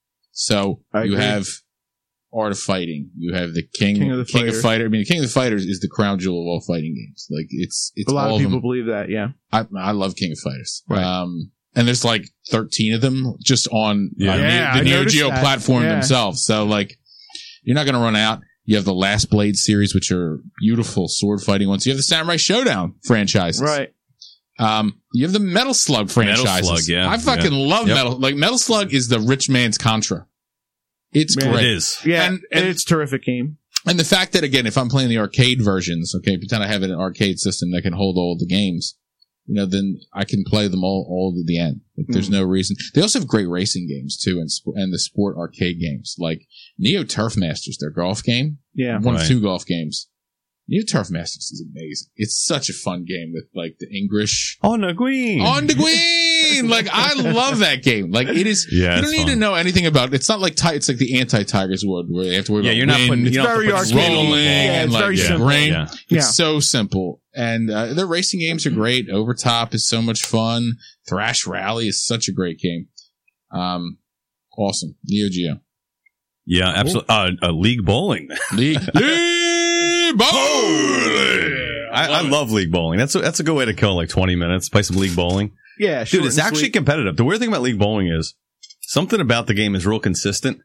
So I you agree. have Art of Fighting. You have the King King of the King Fighters. of Fighter. I mean, the King of the Fighters is the crown jewel of all fighting games. Like it's it's A lot all of of people them. believe that, yeah. I, I love King of Fighters. Right. Um, and there's like thirteen of them just on Yeah. uh, Yeah, the I Neo noticed Geo that. platform Yeah. themselves. So like, you're not going to run out. You have the Last Blade series, which are beautiful sword fighting ones. You have the Samurai Showdown franchises. Right. Um, you have the Metal Slug franchises. Metal Slug, yeah. I fucking love Yep. Metal. Like Metal Slug is the rich man's Contra. It's Yeah. great. It is. Yeah, And- and- it's a terrific game. And the fact that, again, if I'm playing the arcade versions, okay, pretend I have an arcade system that can hold all the games, you know, then I can play them all, all to the end. Like, there's no reason. They also have great racing games, too, and, sp- and the sport arcade games. Like Neo Turf Masters, their golf game. Yeah. One Right. of two golf games. Neo Turf Masters is amazing. It's such a fun game with, like, the English. On the green. On the green! Like, I love that game. Like, it is. Yeah, you it's don't need fun. to know anything about it. It's not like, ti- it's like the anti-Tigers world where you have to worry Yeah, about you're not wind. putting. It's You don't have to very put arcade. rolling. rolling Yeah, and it's like very yeah, simple. rain. Yeah. It's Yeah. so simple. And uh, the racing games are great. Overtop is so much fun. Thrash Rally is such a great game. Um, awesome. Neo Geo. Yeah, absolutely. Uh, uh, League Bowling. League. League Bowling! I, I love League Bowling. That's a, that's a good way to kill like twenty minutes. Play some League Bowling. Yeah, Dude, short it's and actually sweet. competitive. The weird thing about League Bowling is something about the game is real consistent.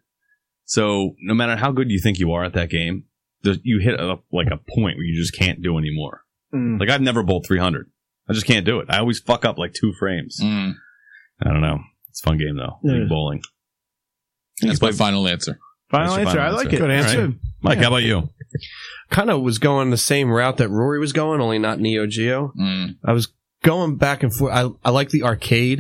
So no matter how good you think you are at that game, the, you hit a, like a point where you just can't do anymore. Mm. Like I've never bowled three hundred. I just can't do it. I always fuck up like two frames. Mm. I don't know. It's a fun game though. Yeah. League Bowling. That's my final answer. Final That's your answer. final I like answer. it. Good answer. Good. Mike, Yeah. how about you? Kind of was going the same route that Rory was going, only not Neo Geo. Mm. I was going back and forth. I, I like the arcade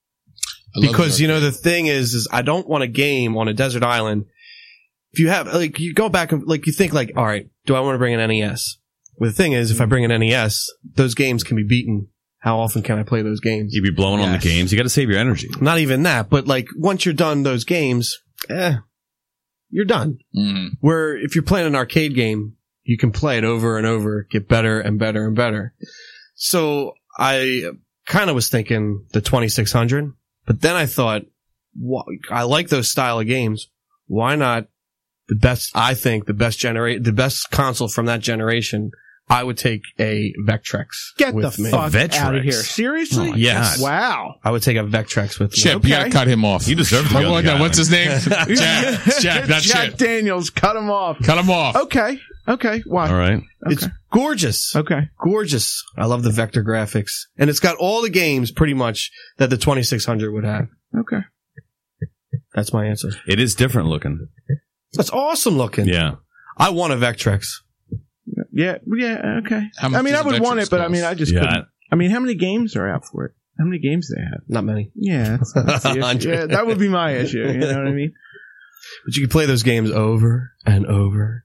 I love because, the you know, the thing is, is I don't want a game on a desert island. If you have, like, you go back and, like, you think, like, all right, do I want to bring an N E S? Well, the thing is, if I bring an N E S, those games can be beaten. How often can I play those games? You be blowing on the Yes. games. You got to save your energy. Not even that, but, like, once you're done those games, eh, you're done. Mm. Where if you're playing an arcade game, you can play it over and over, get better and better and better. So I kind of was thinking the twenty-six hundred, but then I thought, wh- I like those style of games. Why not the best, I think the best generate, the best console from that generation, I would take a Vectrex Get with the me. fuck Vectrex? out of here. Seriously? Oh my Yes. God. Wow. I would take a Vectrex with me. Chip, Okay. you gotta cut him off. You deserve to be Oh, on what- the What's his name? Jack. Jack, not Jack Chip. Daniels, cut him off. Cut him off. Okay. Okay. Why? All right. It's gorgeous. Okay. Gorgeous. I love the vector graphics. And it's got all the games pretty much that the twenty-six hundred would have. Okay. That's my answer. It is different looking. That's awesome looking. Yeah. I want a Vectrex. Yeah. Yeah. Okay. How much I mean, does I would Vectrex want it, but I cost? mean, I just Yeah. couldn't. I mean, how many games are out for it? How many games do they have? Not many. Yeah, that's, that's the issue. Hundred. Yeah, that would be my issue. You know what I mean? But you can play those games over and over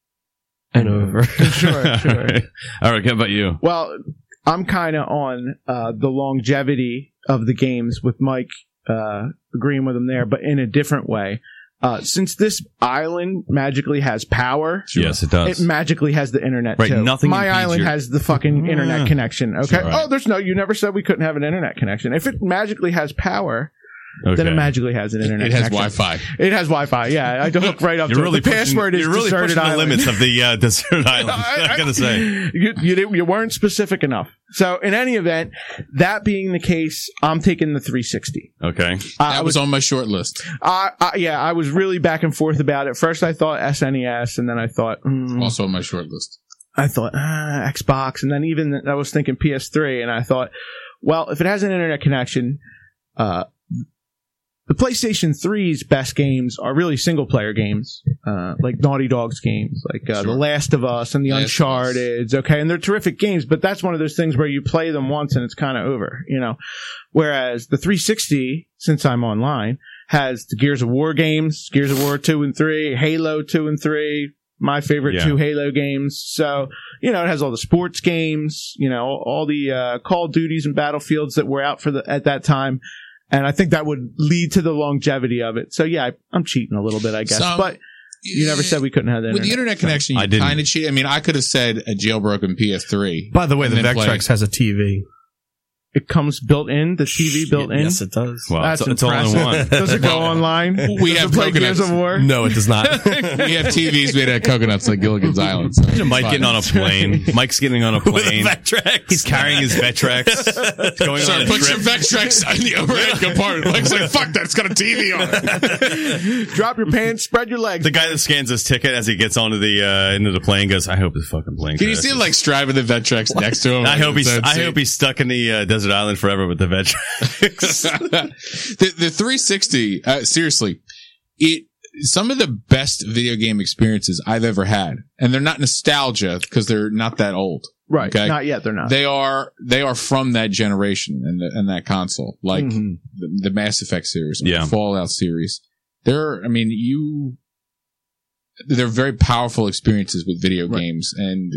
and over. Sure, sure. All right. All right. How about you? Well, I'm kind of on uh, the longevity of the games with Mike uh, agreeing with him there, but in a different way. Uh, since this island magically has power, Yes, it does. it magically has the internet Right, too. nothing My impedes island your- has the fucking internet Yeah. connection. Okay. Right. Oh, there's no. You never said we couldn't have an internet connection. If it magically has power, okay. then it magically has an internet. It has connection. Wi-Fi. It has Wi-Fi. Yeah, I had to hook right up You're to really it. The pushing, password is you're really deserted pushing the island. limits of the uh, desert island. I, gotta say. you, you didn't- you weren't specific enough. So in any event, that being the case, I'm taking the three sixty. Okay. Uh, That I was on my short list. I, I, yeah, I was really back and forth about it. First, I thought S N E S, and then I thought, mm, Also on my short list. I thought ah, Xbox, and then even I was thinking P S three, and I thought, well, if it has an internet connection, uh, the PlayStation three's best games are really single player games, uh, like Naughty Dog's games, like uh, Sure. The Last of Us and the Last Uncharted. Okay, and they're terrific games, but that's one of those things where you play them once and it's kind of over, you know. Whereas the three sixty, since I'm online, has the Gears of War games, Gears of War two and three, Halo two and three, my favorite Yeah. two Halo games. So, you know, it has all the sports games, you know, all the uh, Call of Duties and Battlefields that were out for the at that time. And I think that would lead to the longevity of it. So, yeah, I, I'm cheating a little bit, I guess. So, but you never said we couldn't have that. With the internet connection, I you didn't. kind of cheat. I mean, I could have said a jailbroken P S three. By the way, and the then play- Vectrex has a T V. It comes built in, the T V built in. Yes, it does. Well, That's it's, it's all in impressive. one. Does it go Well, online? we Does have it play coconuts. Gears of War? No, it does not. We have T Vs made out of coconuts like Gilligan's Island. So Imagine Mike it's getting fine. on a plane. Mike's getting on a plane. Vectrex. He's carrying his Vectrex. Going Sorry, on a put trip. your Vectrex in the overhead compartment. Mike's like, fuck that, it's got a T V on it. Drop your pants, spread your legs. The guy that scans his ticket as he gets onto the uh, into the plane goes, "I hope this fucking plane." Can you crashes." see him like striving the Vectrex next to him? I hope he's. It's I insane. hope he's stuck in the uh, desert island forever with the Vectrex. the, the three sixty, uh, seriously, it some of the best video game experiences I've ever had, and they're not nostalgia because they're not that old. Right. Okay. Not yet, they're not. They are they are from that generation and the, and that console, like Mhm. the, the Mass Effect series, or Yeah. the Fallout series. They're, I mean, you, they're very powerful experiences with video Right. games, and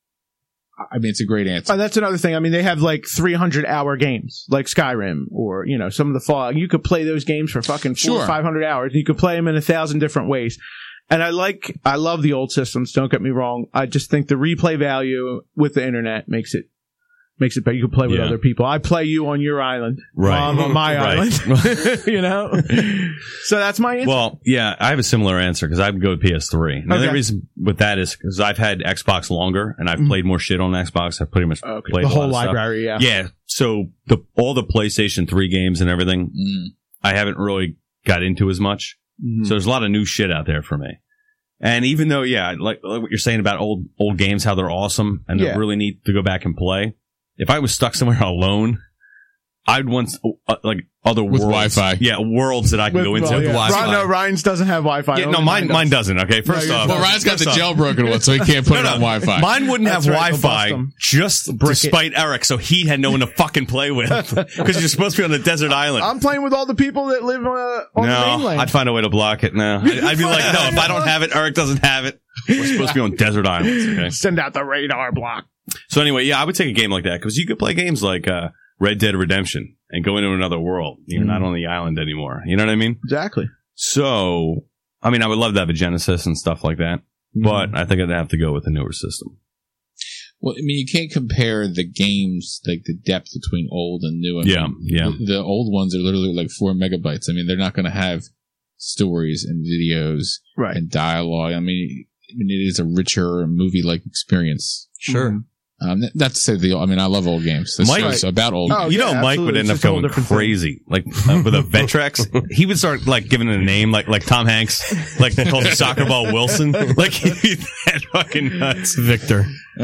I mean, it's a great answer. Oh, that's another thing. I mean, they have like three hundred hour games, like Skyrim or, you know, some of the Fallout. You could play those games for fucking four Sure. or five hundred hours. You could play them in a thousand different ways. And I like, I love the old systems. Don't get me wrong. I just think the replay value with the internet makes it, makes it better. You can play with Yeah. other people. I play you on your island. Right. I'm on my Right. island. You know? So that's my answer. Well, yeah, I have a similar answer because I would go with P S three. And the Okay. only reason with that is because I've had Xbox longer and I've played more shit on Xbox. I've pretty much Okay. played The a lot whole of stuff. library, yeah. Yeah. So the all the PlayStation three games and everything, Mm. I haven't really got into as much. Mhm. So there's a lot of new shit out there for me. And even though, yeah, like, like what you're saying about old old games, how they're awesome and Yeah. they're really neat to go back and play. If I was stuck somewhere alone, I'd want uh, like other With worlds. Wi-Fi. Yeah, worlds that I can With- go into. well, yeah. Wi-Fi. Ryan, no, Ryan's doesn't have Wi-Fi. Yeah, no, Only mine does. mine doesn't. Okay, first you're off, Well, Ryan's got the first off- jailbroken one, so he can't put it on Wi-Fi. Mine wouldn't have That's right, they'll Wi-Fi bust 'em. just Brick it. despite Eric, so he had no one to fucking play with because you're supposed to be on the desert island. I'm playing with all the people that live uh, on the no, mainland. I'd find a way to block it. No, I'd, I'd be like, no, if I don't have it, Eric doesn't have it. We're supposed to be on desert islands. Okay. Send out the radar block. So anyway, yeah, I would take a game like that because you could play games like uh, Red Dead Redemption and go into another world. You're Mm. not on the island anymore. You know what I mean? Exactly. So, I mean, I would love to have a Genesis and stuff like that, but I think I'd have to go with a newer system. Well, I mean, you can't compare the games, like the depth between old and new. I Yeah, mean, yeah. The, the old ones are literally like four megabytes. I mean, they're not going to have stories and videos Right. and dialogue. I mean, I mean, it is a richer movie-like experience. Sure. Um, n- not to say the, I mean, I love old games. This Mike- is about old. Oh, You know, yeah, Mike would absolutely. end It's up just a whole going different thing. crazy, like uh, with a Vectrex. He would start like giving it a name, like like Tom Hanks, like called Soccer Ball Wilson. Like he'd be that fucking nuts. Victor.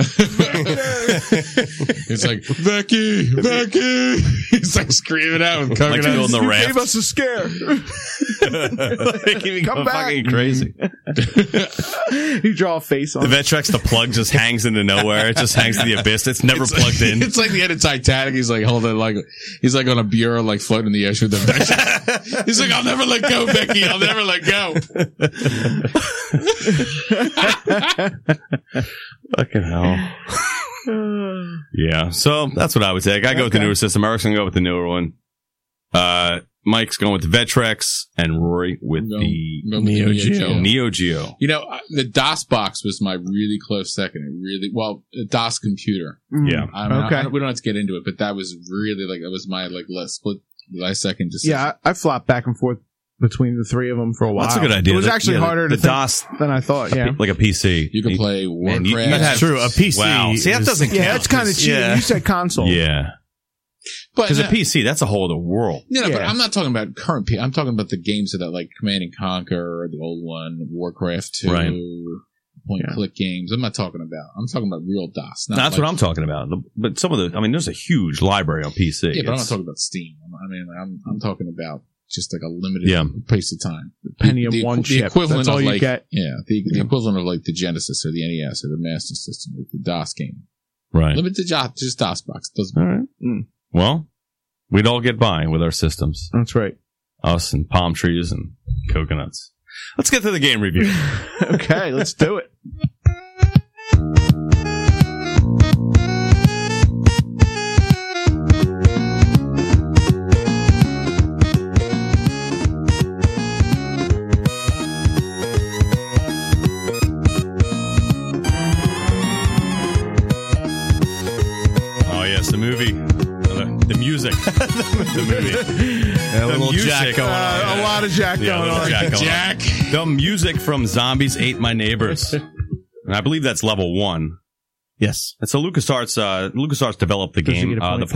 It's like, Becky, Becky. He's like screaming out with Like to go on coconuts. the You raft. gave us a scare. Like, he'd be Come going back. fucking crazy. You draw a face The on it. Vectrex, the plug just hangs into nowhere. It just hangs to the abyss. It's never It's plugged like, in. It's like the end of Titanic. He's like holding like he's like on a bureau, like floating in the ocean with the Vectrex. He's like, I'll never let go, Becky. I'll never let go. Fucking hell. Yeah, so that's what I would take. I go with the Okay. newer system. Eric's gonna go with the newer one. Uh, Mike's going with the Vectrex, and Rory with No, the no, Neo Neo Geo. Geo. Neo Geo. You know, uh, the DOS box was my really close second. It really, well, the DOS computer. Mm. Yeah. I mean, Okay. I, we don't have to get into it, but that was really like, that was my like last split last second decision. Yeah, I, I flopped back and forth between the three of them for a while. That's a good idea. It was The- actually yeah, the- harder the to think DOS, than I thought. Yeah. like a P C. You can play Man, you- Warcraft. you'd have- True. A P C. Wow. See, that is- doesn't Yeah, count. it's kind of cheating. Yeah. You said console. Yeah, but because no, a P C, that's a whole other world. no, no, but Yeah. I'm not talking about current P. I'm talking about the games that are like Command and Conquer, the old one, Warcraft two, Right. point Yeah. click games. I'm not talking about. I'm talking about real DOS. Not That's like, what I'm talking about. The- But some of the, I mean, there's a huge library on P C. Yeah, but I'm not It's- talking about Steam. I mean, I'm I'm talking about just like a limited Yeah. pace of time. Penny of the, one the chip. equivalent That's all of you like get. yeah, the, the equivalent of like the Genesis or the N E S or the Master System, like the DOS game. Right. Limited to just DOS box. Doesn't All right. Mm. Well, we'd all get by with our systems. That's right. Us and palm trees and coconuts. Let's get to the game review. Okay, let's do it. Oh, yes, the movie. The, the music. the movie. Yeah, a The little music. Jack going on. Uh, a lot of Jack Yeah, going little on. Jack going on. Jack. The music from Zombies Ate My Neighbors. And I believe that's level one. Yes. And so LucasArts, uh, LucasArts developed the Does he game. get a Uh, point the for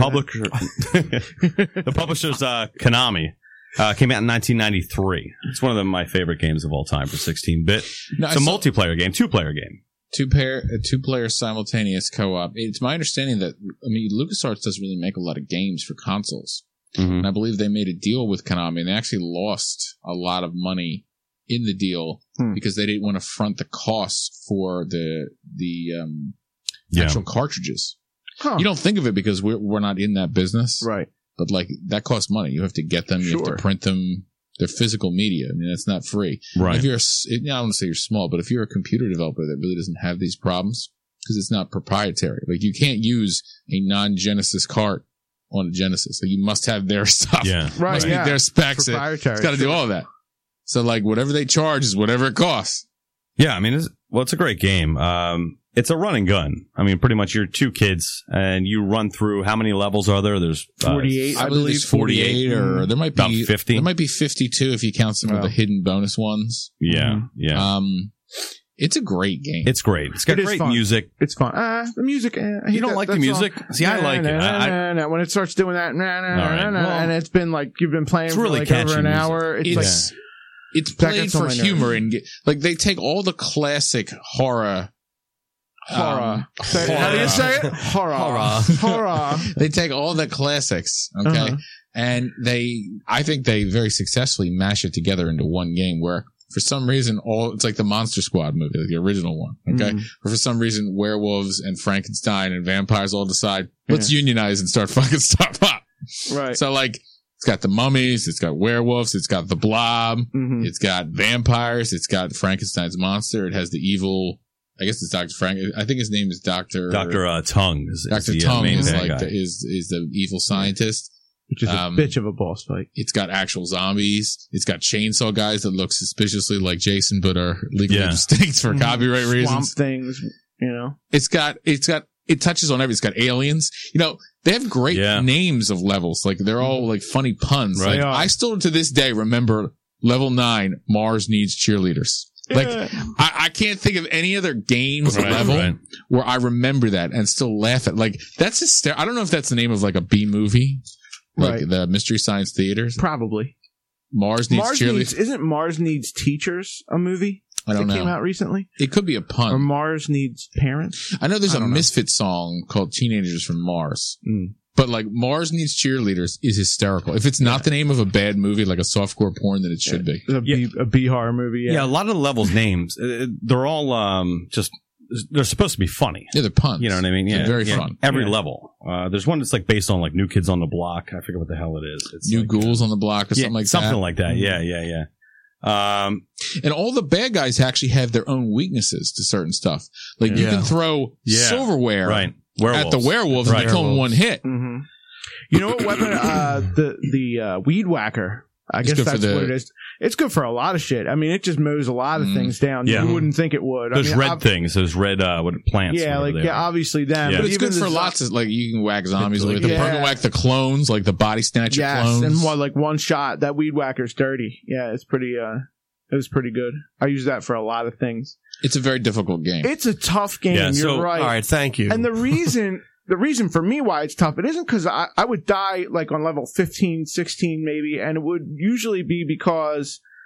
publisher, the publisher's uh, Konami, uh, came out in nineteen ninety-three. It's one of the, my favorite games of all time for sixteen bit. No, It's I a saw- multiplayer game, two player game. Two pair, uh, two player simultaneous co-op. It's my understanding that I mean LucasArts doesn't really make a lot of games for consoles, Mm-hmm. and I believe they made a deal with Konami, and they actually lost a lot of money in the deal Hmm. because they didn't want to front the costs for the the um, Yeah. actual cartridges. Huh. You don't think of it because we're we're not in that business, Right. but like that costs money. You have to get them, you have Sure. to print them. They're physical media. I mean, that's not free. Right. If you're, a s- I don't want to say you're small, but if you're a computer developer that really doesn't have these problems, because it's not proprietary. Like you can't use a non-Genesis cart on a Genesis. Like you must have their stuff. Yeah. Right, Must meet yeah. their specs. It- Proprietary. It's got to do all that. So like whatever they charge is whatever it costs. Yeah, I mean, it's, well, it's a great game. Um, it's a run and gun. I mean, pretty much you're two kids and you run through, how many levels are there? There's uh, forty-eight, I, I believe believe. it's forty-eight, or there might About be fifty. There might be fifty-two if you count some of Wow. the hidden bonus ones. Yeah, Mhm. yeah. Um, it's a great game. It's great. It's got It is great fun. music. It's fun. Uh, the music. Eh, I hate You don't that- like the that music? song. See, I like it. Nah, I- I- nah, nah, nah. When it starts doing that, nah, nah, All right. nah, nah, Well, and it's been like you've been playing it's for really like catchy over an music. hour. It's, it's like it's That played gets on for my humor nerves. and get, like they take all the classic horror horror. um, Say- How do you say it? Horror. Horror. they take all the classics, okay, Uh-huh. and they I think they very successfully mash it together into one game where for some reason all it's like the Monster Squad movie, like the original one, okay, Mhm. but for some reason werewolves and Frankenstein and vampires all decide let's unionize and start fucking stuff up. Right. So like it's got the mummies, it's got werewolves, it's got the blob, Mhm. it's got vampires, it's got Frankenstein's monster, it has the evil. I guess it's Doctor Frank. I think his name is Doctor Doctor Uh, Tongue is, is Doctor the uh, Tongue main is bad like guy. the, is is the evil scientist. Which is a um, bitch of a boss fight. It's got actual zombies. It's got chainsaw guys that look suspiciously like Jason, but are legally Yeah. distinct for Mhm. copyright Swamp reasons. things, you know. It's got it's got it touches on everything. It's got aliens. You know, they have great Yeah. names of levels. Like they're all like funny puns. Right. Like They are. I still to this day remember level nine. Mars needs cheerleaders. Like Yeah. I, I can't think of any other games Right, level right. where I remember that and still laugh at. Like that's hysterical. I don't know if that's the name of like a B movie, like Right. the Mystery Science Theater. Probably. Mars needs Mars cheerleaders. needs, isn't Mars Needs Teachers a movie I don't that know. came out recently? It could be a Or pun. Mars Needs Parents? I know there's I a don't know. Misfit song called Teenagers from Mars. Mm. But like Mars Needs Cheerleaders is hysterical. If it's not the name of a bad movie, like a softcore porn, then it should be. A Yeah. B, a B horror movie. Yeah. Yeah. a lot of the levels names, uh, they're all um, just, they're supposed to be funny. Yeah, they're puns. You know what I mean? They're Yeah. very yeah. fun. Every Yeah. level. Uh, there's one that's like based on like New Kids on the Block. I forget what the hell it is. It's New like, Ghouls on the Block or yeah, something like something that. like that. Yeah, yeah, yeah. Um, And all the bad guys actually have their own weaknesses to certain stuff. Like you Yeah. can throw Yeah. silverware right. at Werewolves. the werewolves Right. and they kill them in one hit. hmm You know what weapon? Uh, the the uh, weed whacker. I It's guess good for that's the- what it is. It's good for a lot of shit. I mean, it just mows a lot of Mm. things down. Yeah. You wouldn't think it would. Those I mean, red ob- things, those red uh, what plants. Yeah, whatever like they yeah, are. obviously them. Yeah. But it's even good the for zo- lots of, like, you can whack zombies with it. Yeah. You can whack the clones, like the body snatcher Yes, clones. and one like one shot. That weed whacker's dirty. Yeah, it's pretty. Uh, it was pretty good. I use that for a lot of things. It's a very difficult game. It's a tough game. Yeah, You're so- right. All right, thank you. And the reason, the reason for me why it's tough, it isn't because I, I would die like on level fifteen, sixteen maybe, and it would usually be because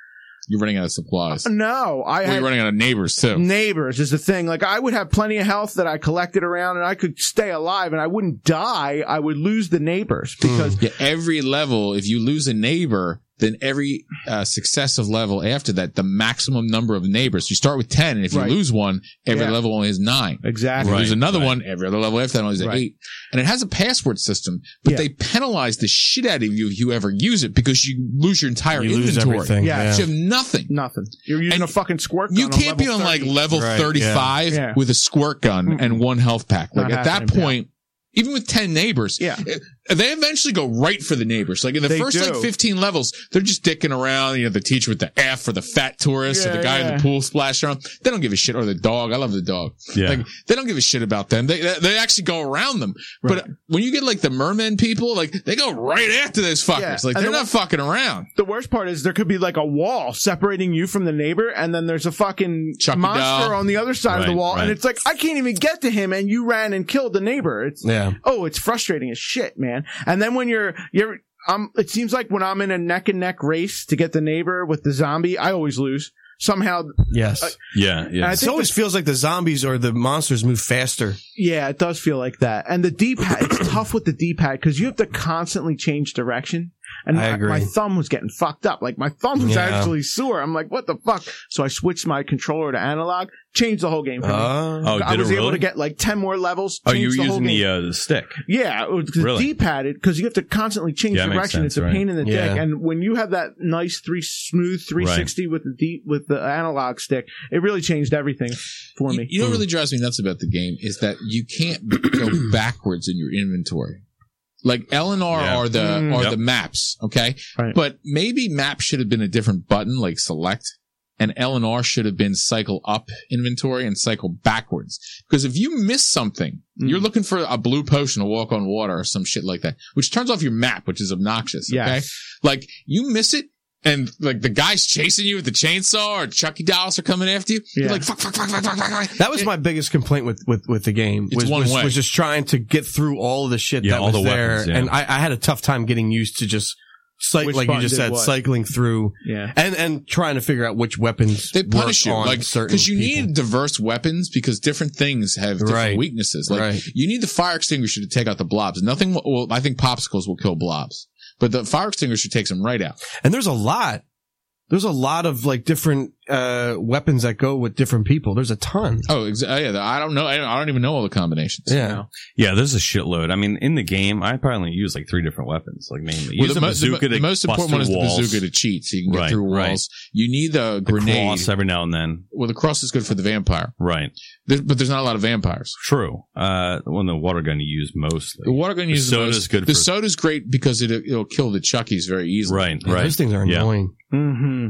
You're running out of supplies. No, I Well, had you're running out of neighbors too. neighbors is the thing. Like I would have plenty of health that I collected around, and I could stay alive, and I wouldn't die. I would lose the neighbors because Yeah, every level, if you lose a neighbor, then every uh, successive level after that, the maximum number of neighbors. You start with ten, and if you Right. lose one, every Yeah. level only has nine. exactly. If you lose Right, another right. one, every other level after that only has Right. eight. And it has a password system, but Yeah. they penalize the shit out of you if you ever use it because you lose your entire You lose inventory. everything. Yeah. Yeah. You have nothing. Nothing. You're using And a fucking squirt gun. You can't be on level like thirty. level Right, thirty-five yeah. Yeah. with a squirt gun Mm-mm. and one health pack. Like Not at that happening, point, even with ten neighbors, Yeah. eh, they eventually go right for the neighbors. Like in the They first do. like fifteen levels, they're just dicking around. You know, the teacher with the F or the fat tourist or Yeah, the guy in yeah. the pool splashing around. They don't give a shit. Or the dog. I love the dog. Yeah. Like they don't give a shit about them. They they, they actually go around them. Right. But when you get like the merman people, like they go right after those fuckers. Yeah. Like And they're the not fucking around. The worst part is there could be like a wall separating you from the neighbor, and then there's a fucking Chucky monster doll. on the other side of the Right, wall, right. and it's like I can't even get to him, and you ran and killed the neighbor. It's Yeah. oh, it's frustrating as shit, man. And then when you're you're um, it seems like when I'm in a neck and neck race to get the neighbor with the zombie, I always lose somehow. Yes. Yeah, And yeah. I It think always the- feels like the zombies or the monsters move faster. yeah, it does feel like that. And the D-pad, it's tough with the D-pad because you have to constantly change direction. And I my, agree. my thumb was getting fucked up. Like my thumb was Yeah. actually sore. I'm like, what the fuck? So I switched my controller to analog, changed the whole game for me. Uh, Oh, I did was it able really? to get like ten more levels. Oh, you changed were the whole using the, game. uh, the stick. Yeah, it was Really? D-padded because you have to constantly change Yeah, it makes direction. sense, It's a right. pain in the Yeah. dick. And when you have that nice three smooth three sixty with the D, with the analog stick, it really changed everything for You, me. you know what really drives me nuts about the game is that you can't go backwards in your inventory. Like L and R Yeah. are the Mm. are Yep. the maps, okay? Right. But maybe map should have been a different button, like select, and L and R should have been cycle up inventory and cycle backwards. Because if you miss something, Mm. you're looking for a blue potion to walk on water or some shit like that, which turns off your map, which is obnoxious. Okay, Yes. like you miss it. And like the guy's chasing you with the chainsaw, or Chucky dolls are coming after you. You're Yeah. like fuck, fuck, fuck, fuck, fuck, fuck, fuck. that was my biggest complaint with, with, with the game. It's Was, one was, way. was just trying to get through all of the shit Yeah, that all was the there. weapons, yeah. And I, I had a tough time getting used to just, cy- Which like you button just did said, what? cycling through Yeah. and, and trying to figure out which weapons They punish work you, on like, certain because you people. need diverse weapons because different things have different Right. weaknesses. Like, Right. you need the fire extinguisher to take out the blobs. Nothing, will- well, I think popsicles will kill blobs, but the fire extinguisher takes them right out. And there's a lot. There's a lot of like different uh weapons that go with different people. There's a ton. Oh, exa- oh, yeah. I don't know. I don't, I don't even know all the combinations. Yeah. Yeah, there's a shitload. I mean, in the game, I probably only use like three different weapons. Like mainly, Well, use the, a mo- the, bazooka the to most bust important one is through the walls. bazooka to cheat, so you can get Right, through walls. right. You need the The grenade. cross every now and then. Well, the cross is good for the vampire, Right. There- but there's not a lot of vampires. True. Uh, the one the water gun you use mostly. The water gun The uses the soda's most. good The for- soda's great because it, it'll kill the Chuckies very easily. Right, Yeah, right. Those things are Yeah. annoying. Mm-hmm.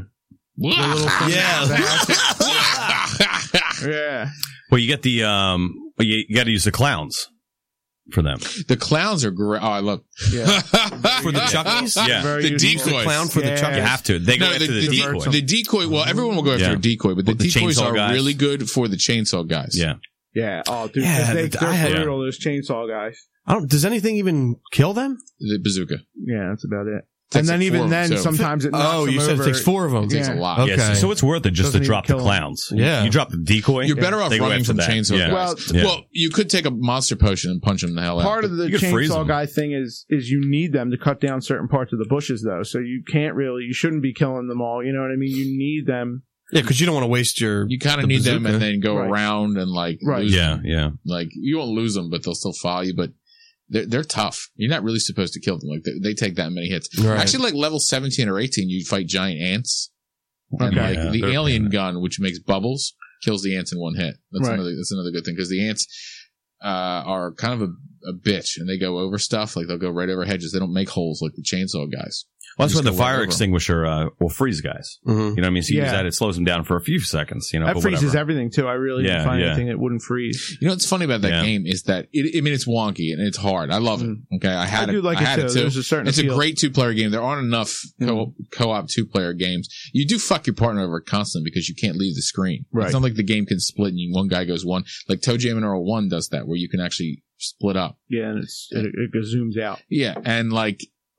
Yeah. Well, you get the, um, well, you, you got to use the clowns for them. The clowns are great. Oh, I love. Yeah. For the Chuckies? Yeah. Very the useful. decoys. The clown for Yeah. the Chuckies. You have to. They go No, after the, the, the, decoy. the decoy. Well, everyone will go after Yeah. a decoy, but the, Well, the decoys chainsaw are guys. really good for the chainsaw guys. yeah. Yeah. Oh, dude. Yeah, they, the- they're I had- brutal, those chainsaw guys. I don't, does anything even kill them? The bazooka. Yeah, that's about it. Takes and then like four even of them, then, too. sometimes it knocks Oh, them you said over. it takes four of them. It takes Yeah. a lot. Okay. Yeah, so it's worth it just Doesn't to even drop the kill 'em. clowns. Yeah. You drop the decoy. You're better off they go running after from that. chainsaw Yeah. guys. Well, Yeah. Well, you could take a monster potion and punch them the hell out. Part of the You could freeze chainsaw them. guy thing is is you need them to cut down certain parts of the bushes, though. So you can't really, you shouldn't be killing them all. You know what I mean? You need them. Yeah, because you don't want to waste your. You kind of the need them bazooka. and then go Right. around and like Right. lose Yeah, them. yeah. Like you won't lose them, but they'll still follow you. But they're they're tough. You're not really supposed to kill them. Like they, they take that many hits. Right. Actually, like level seventeen or eighteen, you fight giant ants. And Okay. like Yeah, the they're- alien gun, which makes bubbles, kills the ants in one hit. That's Right. another that's another good thing because the ants uh, are kind of a, a bitch and they go over stuff. Like they'll go right over hedges. They don't make holes like the chainsaw guys. Well, that's Just why the go right fire over 'em. extinguisher uh, will freeze guys. Mhm. You know what I mean? So you use Yeah. that, it slows them down for a few seconds. You know, That but freezes whatever. everything, too. I really Yeah, didn't find yeah. anything that wouldn't freeze. You know what's funny about that Yeah. game is that it, I mean it's wonky and it's hard. I love Mm. it. Okay, I had I it. do like I it, had too. it too. There's a certain It's appeal. a great two player game. There aren't enough co- co-op two player games. You do fuck your partner over constantly because you can't leave the screen. Right. It's not like the game can split and you, one guy goes one. Like Toe Jam and Earl one does that where you can actually split up. Yeah, and it's, it, it zooms out. Yeah, and like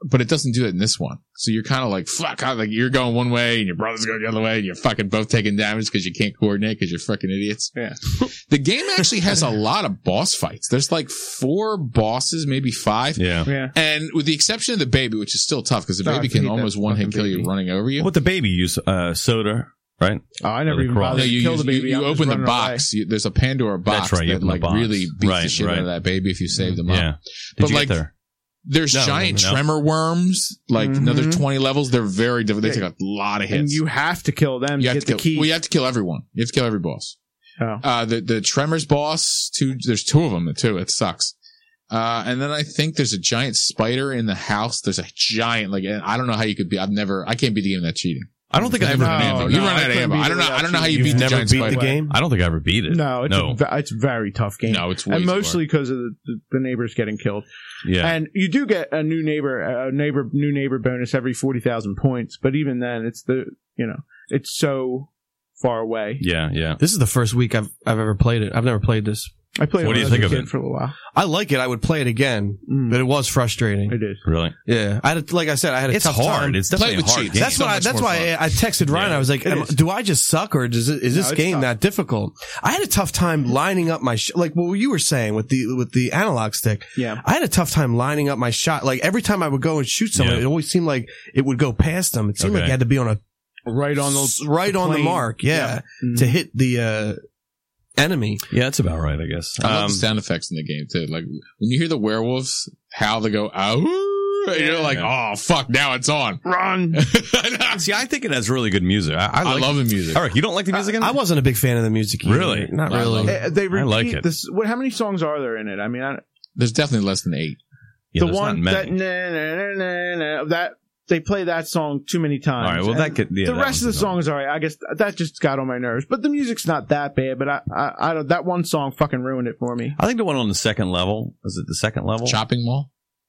but it doesn't do it in this one. So you're kind of like, fuck, like you're going one way and your brother's going the other way and you're fucking both taking damage because you can't coordinate because you're fucking idiots. Yeah. The game actually has a lot of boss fights. There's like four bosses, maybe five. Yeah. Yeah. And with the exception of the baby, which is still tough because the No, baby I can hate almost that one hit fucking kill you baby. running over you. What the baby use? Uh, soda, right? Oh, I never Or the even cross. bothered No, to you, kill use, the baby. you, I'm you just open the running box. You, there's a Pandora box That's right, you that open the like box. really beats Right, the shit right. out of that baby if you save them Yeah. up. Did But you like, get there? there's No, giant no, no. tremor worms, like Mhm. another twenty levels. They're very difficult. They Yeah. take a lot of And hits. you have to kill them You to have get to the kill, key. well, you have to kill everyone. You have to kill every boss. Oh. Uh, the, the Tremors boss, two, there's two of them too. It sucks. Uh, and then I think there's a giant spider in the house. There's a giant, like, I don't know how you could be, I've never, I can't beat the game that cheating. I don't think I ever. Never run No, ammo. no, You run I out of couldn't ammo. beat I it don't know, without I don't know how you You've beat the never giant beat spider. the game? I don't think I ever beat it. No, it's, no. A, ve- it's a very tough game. No, it's way and too mostly because of the, the, the neighbors getting killed. Yeah. And you do get a new neighbor, a neighbor, new neighbor bonus every forty thousand points. But even then, it's the, you know, it's so far away. yeah. Yeah. This is the first week I've I've ever played it. I've never played this. I played What it do you when I think was a of kid it? for a little while. I like it. I would play it again, Mm. but it was frustrating. It is. Really. Yeah, I had to, like I said, I had a It's tough hard. time. It's Play definitely it a with hard cheats. game. That's so what I, much that's more why fun. I, I texted Ryan. Yeah. I was like, It am, is. "Do I just suck, or is it, is this No, it's game tough. that difficult?" I had a tough time lining up my sh- like what you were saying with the with the analog stick. Yeah. I had a tough time lining up my shot. Like every time I would go and shoot someone, Yeah. it always seemed like it would go past them. It seemed like Okay. you had to be on a Right on the right on the plane. mark, yeah, Mhm. to hit the uh, enemy. Yeah, that's about right, I guess. I love Um, the sound effects in the game too. Like when you hear the werewolves howl, they go, "Ow!" And you're like, "Oh fuck, now it's on." Run. see, I think it has really good music. I, I, I like, love the music. All right, you don't like the music? in it? I wasn't a big fan of the music. Either. Really? Not I really. love it. Uh, they repeat I like it. this. What? How many songs are there in it? I mean, I, There's definitely less than eight. Yeah, the there's one not that many. na, na, na, na, na, that they play that song too many times. All right, well, And that could- yeah, the that rest of the one's song is all right. I guess that just got on my nerves. But the music's not that bad. But I, I, I don't. That one song fucking ruined it for me. I think the one on the second level, is it the second level? Shopping mall.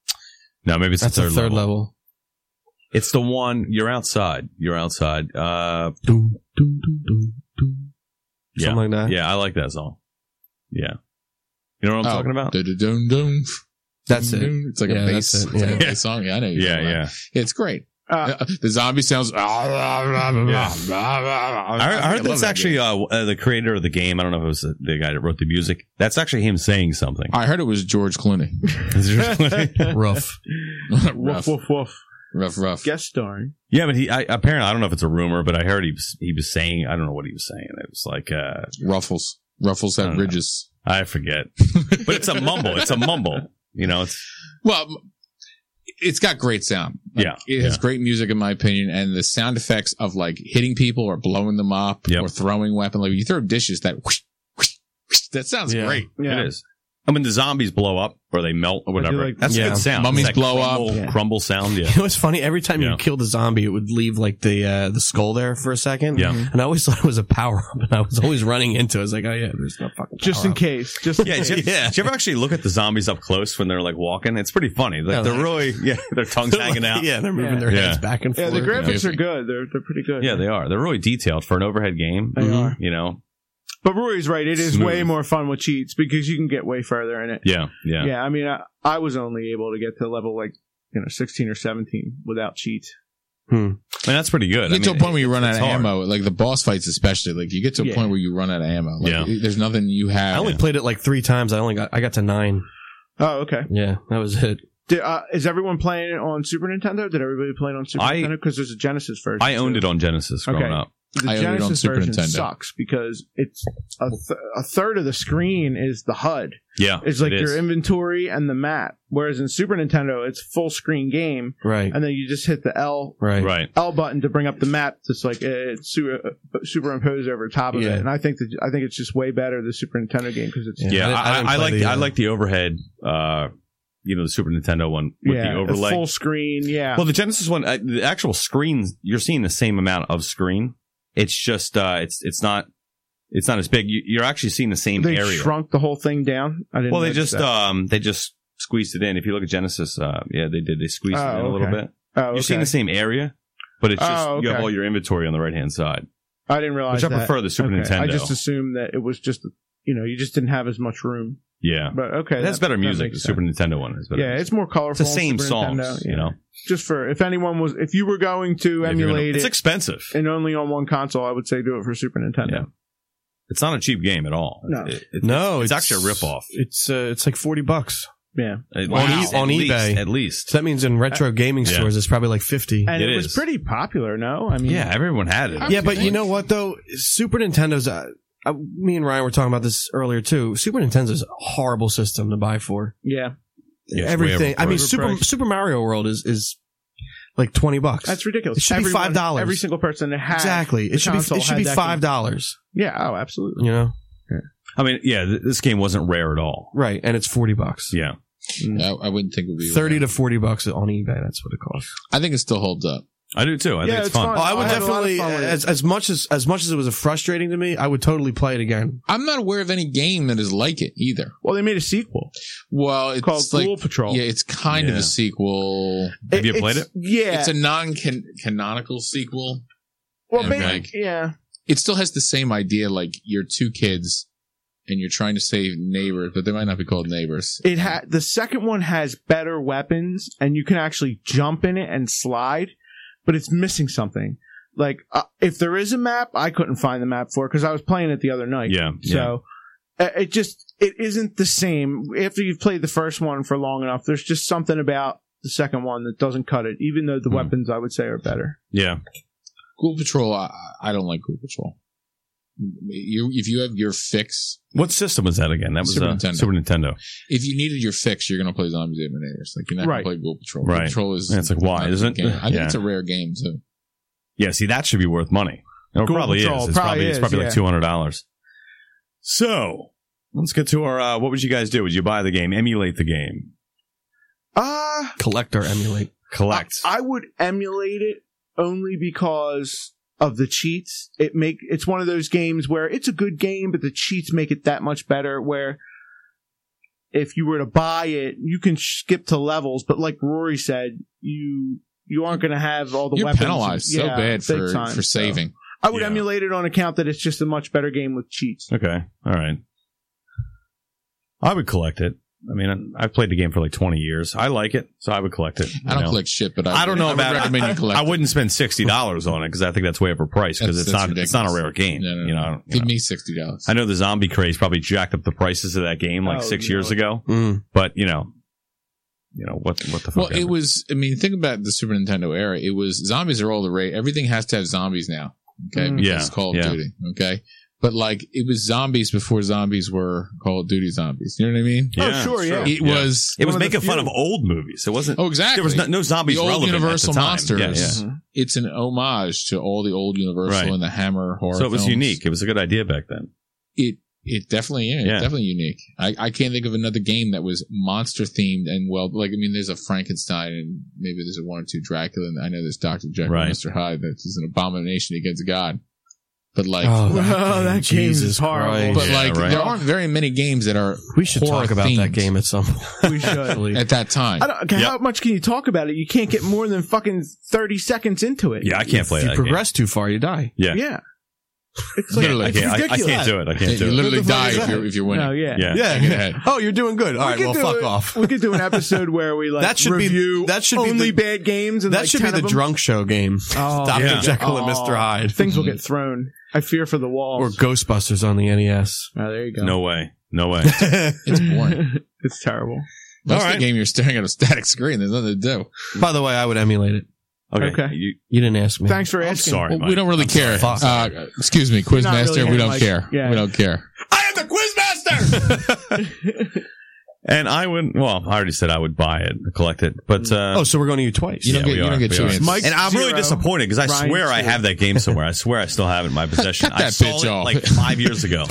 No, maybe it's That's the the third, third level. level. It's the one, you're outside. You're outside. Uh, Doom, doom, doom, doom, doom. yeah. Something like that. Yeah, I like that song. Yeah. You know what I'm Oh, talking about? dun-dun-dun-dun. That's it. It's like Yeah, a bass. that's it. It's like a Yeah. bass song. Yeah, I know. You're Yeah, talking about. yeah. It's great. Uh, Uh, the zombie sounds. I, I heard that's actually uh, uh, the creator of the game. I don't know if it was the, the guy that wrote the music. That's actually him saying something. I heard it was George Clooney. Rough. woof rough, woof woof. rough, rough. Guest starring. Yeah, but he I, apparently I don't know if it's a rumor, but I heard he was he was saying I don't know what he was saying. It was like uh, Ruffles. Ruffles I have don't know. ridges. I forget, but it's a mumble. It's a mumble. You know, it's Well, it's got great sound. Like, Yeah, it has yeah. great music in my opinion, and the sound effects of like hitting people or blowing them up Yep. or throwing weapon. Like you throw dishes, that whoosh, whoosh, whoosh, that sounds Yeah. great. Yeah. it is. I mean, the zombies blow up or they melt or I do whatever. like- That's a Yeah. good sound. Mummies It's that blow up. crumble, Yeah. crumble sound. Yeah, You know what's funny? Every time Yeah. you killed a zombie, it would leave like the uh, the skull there for a second. Yeah. And I always thought it was a power up, and I was always running into it. I was like, oh yeah, there's no fucking Just power in up. case. Just in yeah. case. Did you, Yeah. did you ever actually look at the zombies up close when they're like walking? It's pretty funny. Like, Yeah, they're like- really yeah, their tongues hanging out. Yeah, they're moving Yeah. their Yeah. heads back and Yeah, forth. the graphics Yeah. are good. They're they're pretty good. Yeah, they are. They're really detailed for an overhead game. They Mhm. are. You know. But Rory's right. It is Smooth. way more fun with cheats because you can get way further in it. Yeah, yeah. Yeah, I mean, I, I was only able to get to level like you know sixteen or seventeen without cheats. Hmm. I mean, that's pretty good. You I get to mean, a point where you run out it's of hard. ammo, like the boss fights especially. Like you get to a Yeah. point where you run out of ammo. Like, Yeah. there's nothing you have. I only played it like three times. I only got I got to nine. Oh, okay. Yeah, that was it. Did, uh, is everyone playing it on Super Nintendo? Did everybody play it on Super I- Nintendo? Because there's a Genesis version. I owned too. it on Genesis growing Okay. up. The I owned it on Genesis Super version Nintendo. sucks because it's a, th- a third of the screen is the H U D. Yeah, It's like it your is. inventory and the map. Whereas in Super Nintendo, it's full screen game, Right, and then you just hit the L right, right. L button to bring up the map. That's like uh, it's su- uh, superimposed over top of Yeah. it. And I think that I think it's just way better the Super Nintendo game because it's Yeah. Yeah, I didn't- I I, didn't I, play like the, the, I uh, like the overhead. Uh, you know, the Super Nintendo one with yeah, the a overlay. full screen. Yeah, Well, the Genesis one, uh, the actual screen, you're seeing the same amount of screen. It's just, uh, it's it's not, it's not as big. You, you're actually seeing the same they area. shrunk the whole thing down. I didn't. well, they notice just, that. um, they just squeezed it in. If you look at Genesis, uh, yeah, they did. They squeezed Oh, it in a little okay. bit. oh, You're okay. seeing the same area, but it's just Oh, you have okay. all your inventory on the right hand side. I didn't realize Which I that. prefer the Super Okay. Nintendo. I just assumed that it was just you know you just didn't have as much room. Yeah, But okay, it has that- better that music. The makes Super sense. Nintendo one is better. Yeah, music. it's more colorful. It's the same Super songs, Nintendo, you yeah. know. just for if anyone was, if you were going to If you're emulate gonna- it's it expensive. and only on one console, I would say do it for Super Nintendo. Yeah. It's not a cheap game at all. No. It- it- No, it's, actually a ripoff. It's uh, it's like forty bucks. Yeah. At On least- e- on at least- eBay. at least. So that means in retro gaming Yeah. stores, it's probably like fifty. And It it, was is. pretty popular, no? I mean, Yeah, everyone had it. Yeah, but you know what though? Super Nintendo's. Uh, uh, me and Ryan were talking about this earlier too. Super Nintendo's a horrible system to buy for. yeah. Yeah, it's way Everything. I mean, overpriced. Super Super Mario World is is like twenty bucks. That's ridiculous. It should be Everyone- five dollars. Every single person that has Exactly. the It should be. console It should had be that five game. dollars. Yeah. Oh, absolutely. You know. I mean, yeah, th- this game wasn't rare at all. Right, and it's forty bucks. Yeah. I, I wouldn't think it would be Thirty rare. to forty bucks on eBay. That's what it costs. I think it still holds up. I do too. I Yeah, think it's, it's fun. fun. Oh, I would I had a lot of definitely, fun with it. as as much as as much as it was frustrating to me, I would totally play it again. I'm not aware of any game that is like it either. Well, they made a sequel Well, it's called like Ghoul Patrol. yeah, it's kind of Yeah. a sequel. Have you played it's- it? Yeah. It's a non-canonical sequel. well, okay. maybe, yeah. It still has the same idea. Like you're two kids and you're trying to save neighbors, but they might not be called neighbors. It had the second one has better weapons, and you can actually jump in it and slide, but it's missing something. Like uh, if there is a map, I couldn't find the map for it because I was playing it the other night. Yeah. yeah. So uh, it just it isn't the same. After you've played the first one for long enough, there's just something about the second one that doesn't cut it. Even though the Hmm. weapons I would say are better. Yeah. Ghoul Patrol, I, I don't like Ghoul Patrol. You, if you have your fix, What system was that again? That was Super uh, Nintendo. Super Nintendo. if you needed your fix, you're going to play Zombies Eliminators. Like you're not Right. going to play Ghoul Patrol. Right. Ghoul Patrol is Yeah, it's like, why? not a Isn't good it? game. I think Yeah. it's a rare game too. Yeah. See, that should be worth money. It Ghoul probably Patrol is. It's probably probably, it's is, probably yeah. like two hundred dollars. So let's get to our. Uh, what would you guys do? Would you buy the game? Emulate the game? Uh Collect or emulate. Collect. I would emulate it only because of the cheats. It make it's one of those games where it's a good game, but the cheats make it that much better. Where if you were to buy it, you can skip to levels, but like Rory said, you you aren't going to have all the You're weapons. penalized so Yeah, bad big for, time. for So saving. I would Yeah. emulate it on account that it's just a much better game with cheats. Okay. All right. I would collect it. I mean, I've played the game for like twenty years. I like it, so I would collect it. I don't you know. collect shit, but I, I don't know I would about. recommend I, you collect. I wouldn't spend sixty dollars on it because I think that's way overpriced because That's- it's that's not. It's not a ridiculous. rare game. No, no, no. You know. you Give know. me sixty dollars. I know the zombie craze probably jacked up the prices of that game like Oh, six no. years ago, Mm. but you know, you know what? What the fuck? Well, ever. it was. I mean, think about the Super Nintendo era. It was zombies are all the rage. Everything has to have zombies now. Okay, Mm. because Yeah, it's Call of yeah. Duty. Okay, but like it was zombies before zombies were Call of Duty zombies. You know what I mean? Yeah, Oh, sure, yeah. It Yeah. was. It was one of the making fun few. of old movies. It wasn't. Oh, exactly. There was no, no zombies The old relevant Universal at the time. monsters. Yeah, yeah. Mhm. It's an homage to all the old Universal Right. and the Hammer horror. So it was films. unique. It was a good idea back then. It it definitely yeah, Yeah. It's definitely unique. I, I can't think of another game that was monster themed and well like I mean there's a Frankenstein and maybe there's a one or two Dracula and I know there's Doctor Jekyll Right. and Mister Hyde that is an abomination against God. But like Oh, Well, that game is Jesus horrible. Christ. but Yeah, like right. there aren't very many games that are We should horror talk about that themed game at some point. We should. Actually. at that time. I don't, okay, How much can you talk about it? You can't get more than fucking thirty seconds into it. Yeah, I can't play If you that progress too far, you die. game. Yeah, Yeah. It's like, Literally, I it's can't. I, I ridiculous. can't do it. I can't you do it. literally What the fuck die is if that? you're if you're winning. No, yeah. Yeah. Yeah. Get ahead. Oh, you're doing good. All right, could well, do fuck it- off. We could do an episode where we like That should be- review that should be only the- bad games. And That like should ten be the of them. drunk show game. Oh, Doctor yeah. Jekyll and Oh, Mister Hyde. Things will get thrown. I fear for the walls. Or Ghostbusters on the N E S. Oh, there you go. No way. No way. It's boring. It's terrible. Most All of right. the game you're staring at a static screen. There's nothing to do. By the way, I would emulate it. Okay. Okay. You, You didn't ask me. Thanks for I'm asking. sorry. Well, Mike. we don't really I'm care. sorry. Uh, excuse me, We're not Quizmaster. really we don't like- care. yeah. We don't care. I am the Quizmaster. And I would. Well, I already said I would buy it, collect it. But uh, Oh, so we're going to you twice. You don't yeah, get- we you are, don't get we two are. answers. Mike's And I'm really zero, disappointed because I Ryan's swear I two. have that game somewhere. I swear I still have it in my possession. Cut I that saw bitch it off. like five years ago.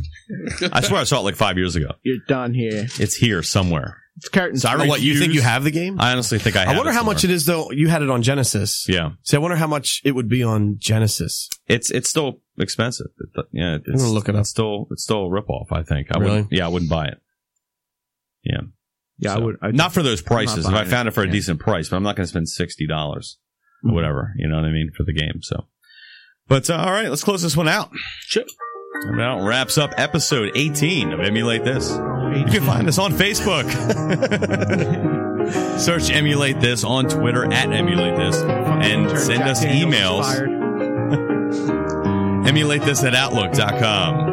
I swear I saw it like five years ago. You're done here. It's here somewhere. It's curtains. So I Oh, what, you think refuse- you have the game? I honestly think I have I wonder it how much it somewhere. is, though. You had it on Genesis. Yeah. See, I wonder how much it would be on Genesis. It's it's still expensive. It, yeah, it's, I'm gonna look it up. It's still it's still a ripoff. I think. I Really? wouldn't. Yeah, I wouldn't buy it. Yeah. Yeah, I So, would. I not for those prices. If I buying found it, for a yeah. decent price, but I'm not going to spend sixty dollars Mhm. or whatever. You know what I mean for the game. So, but uh, all right, let's close this one out. Sure. And that wraps up episode eighteen of Emulate This. You can find us on Facebook. Search Emulate This on Twitter at Emulate This and Turn send Jack us Daniels emails. fired. Emulate this at outlook dot com.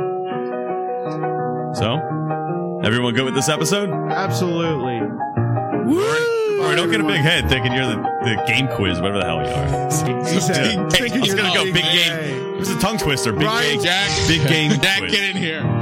So, everyone good with this episode? Absolutely. Woo! All right, don't get a big head thinking you're the, the game quiz, whatever the hell you are. He said, Hey, I was going to go big game. It was a tongue twister. Big Right, game. Jack. Big game Jack, quiz. get in here.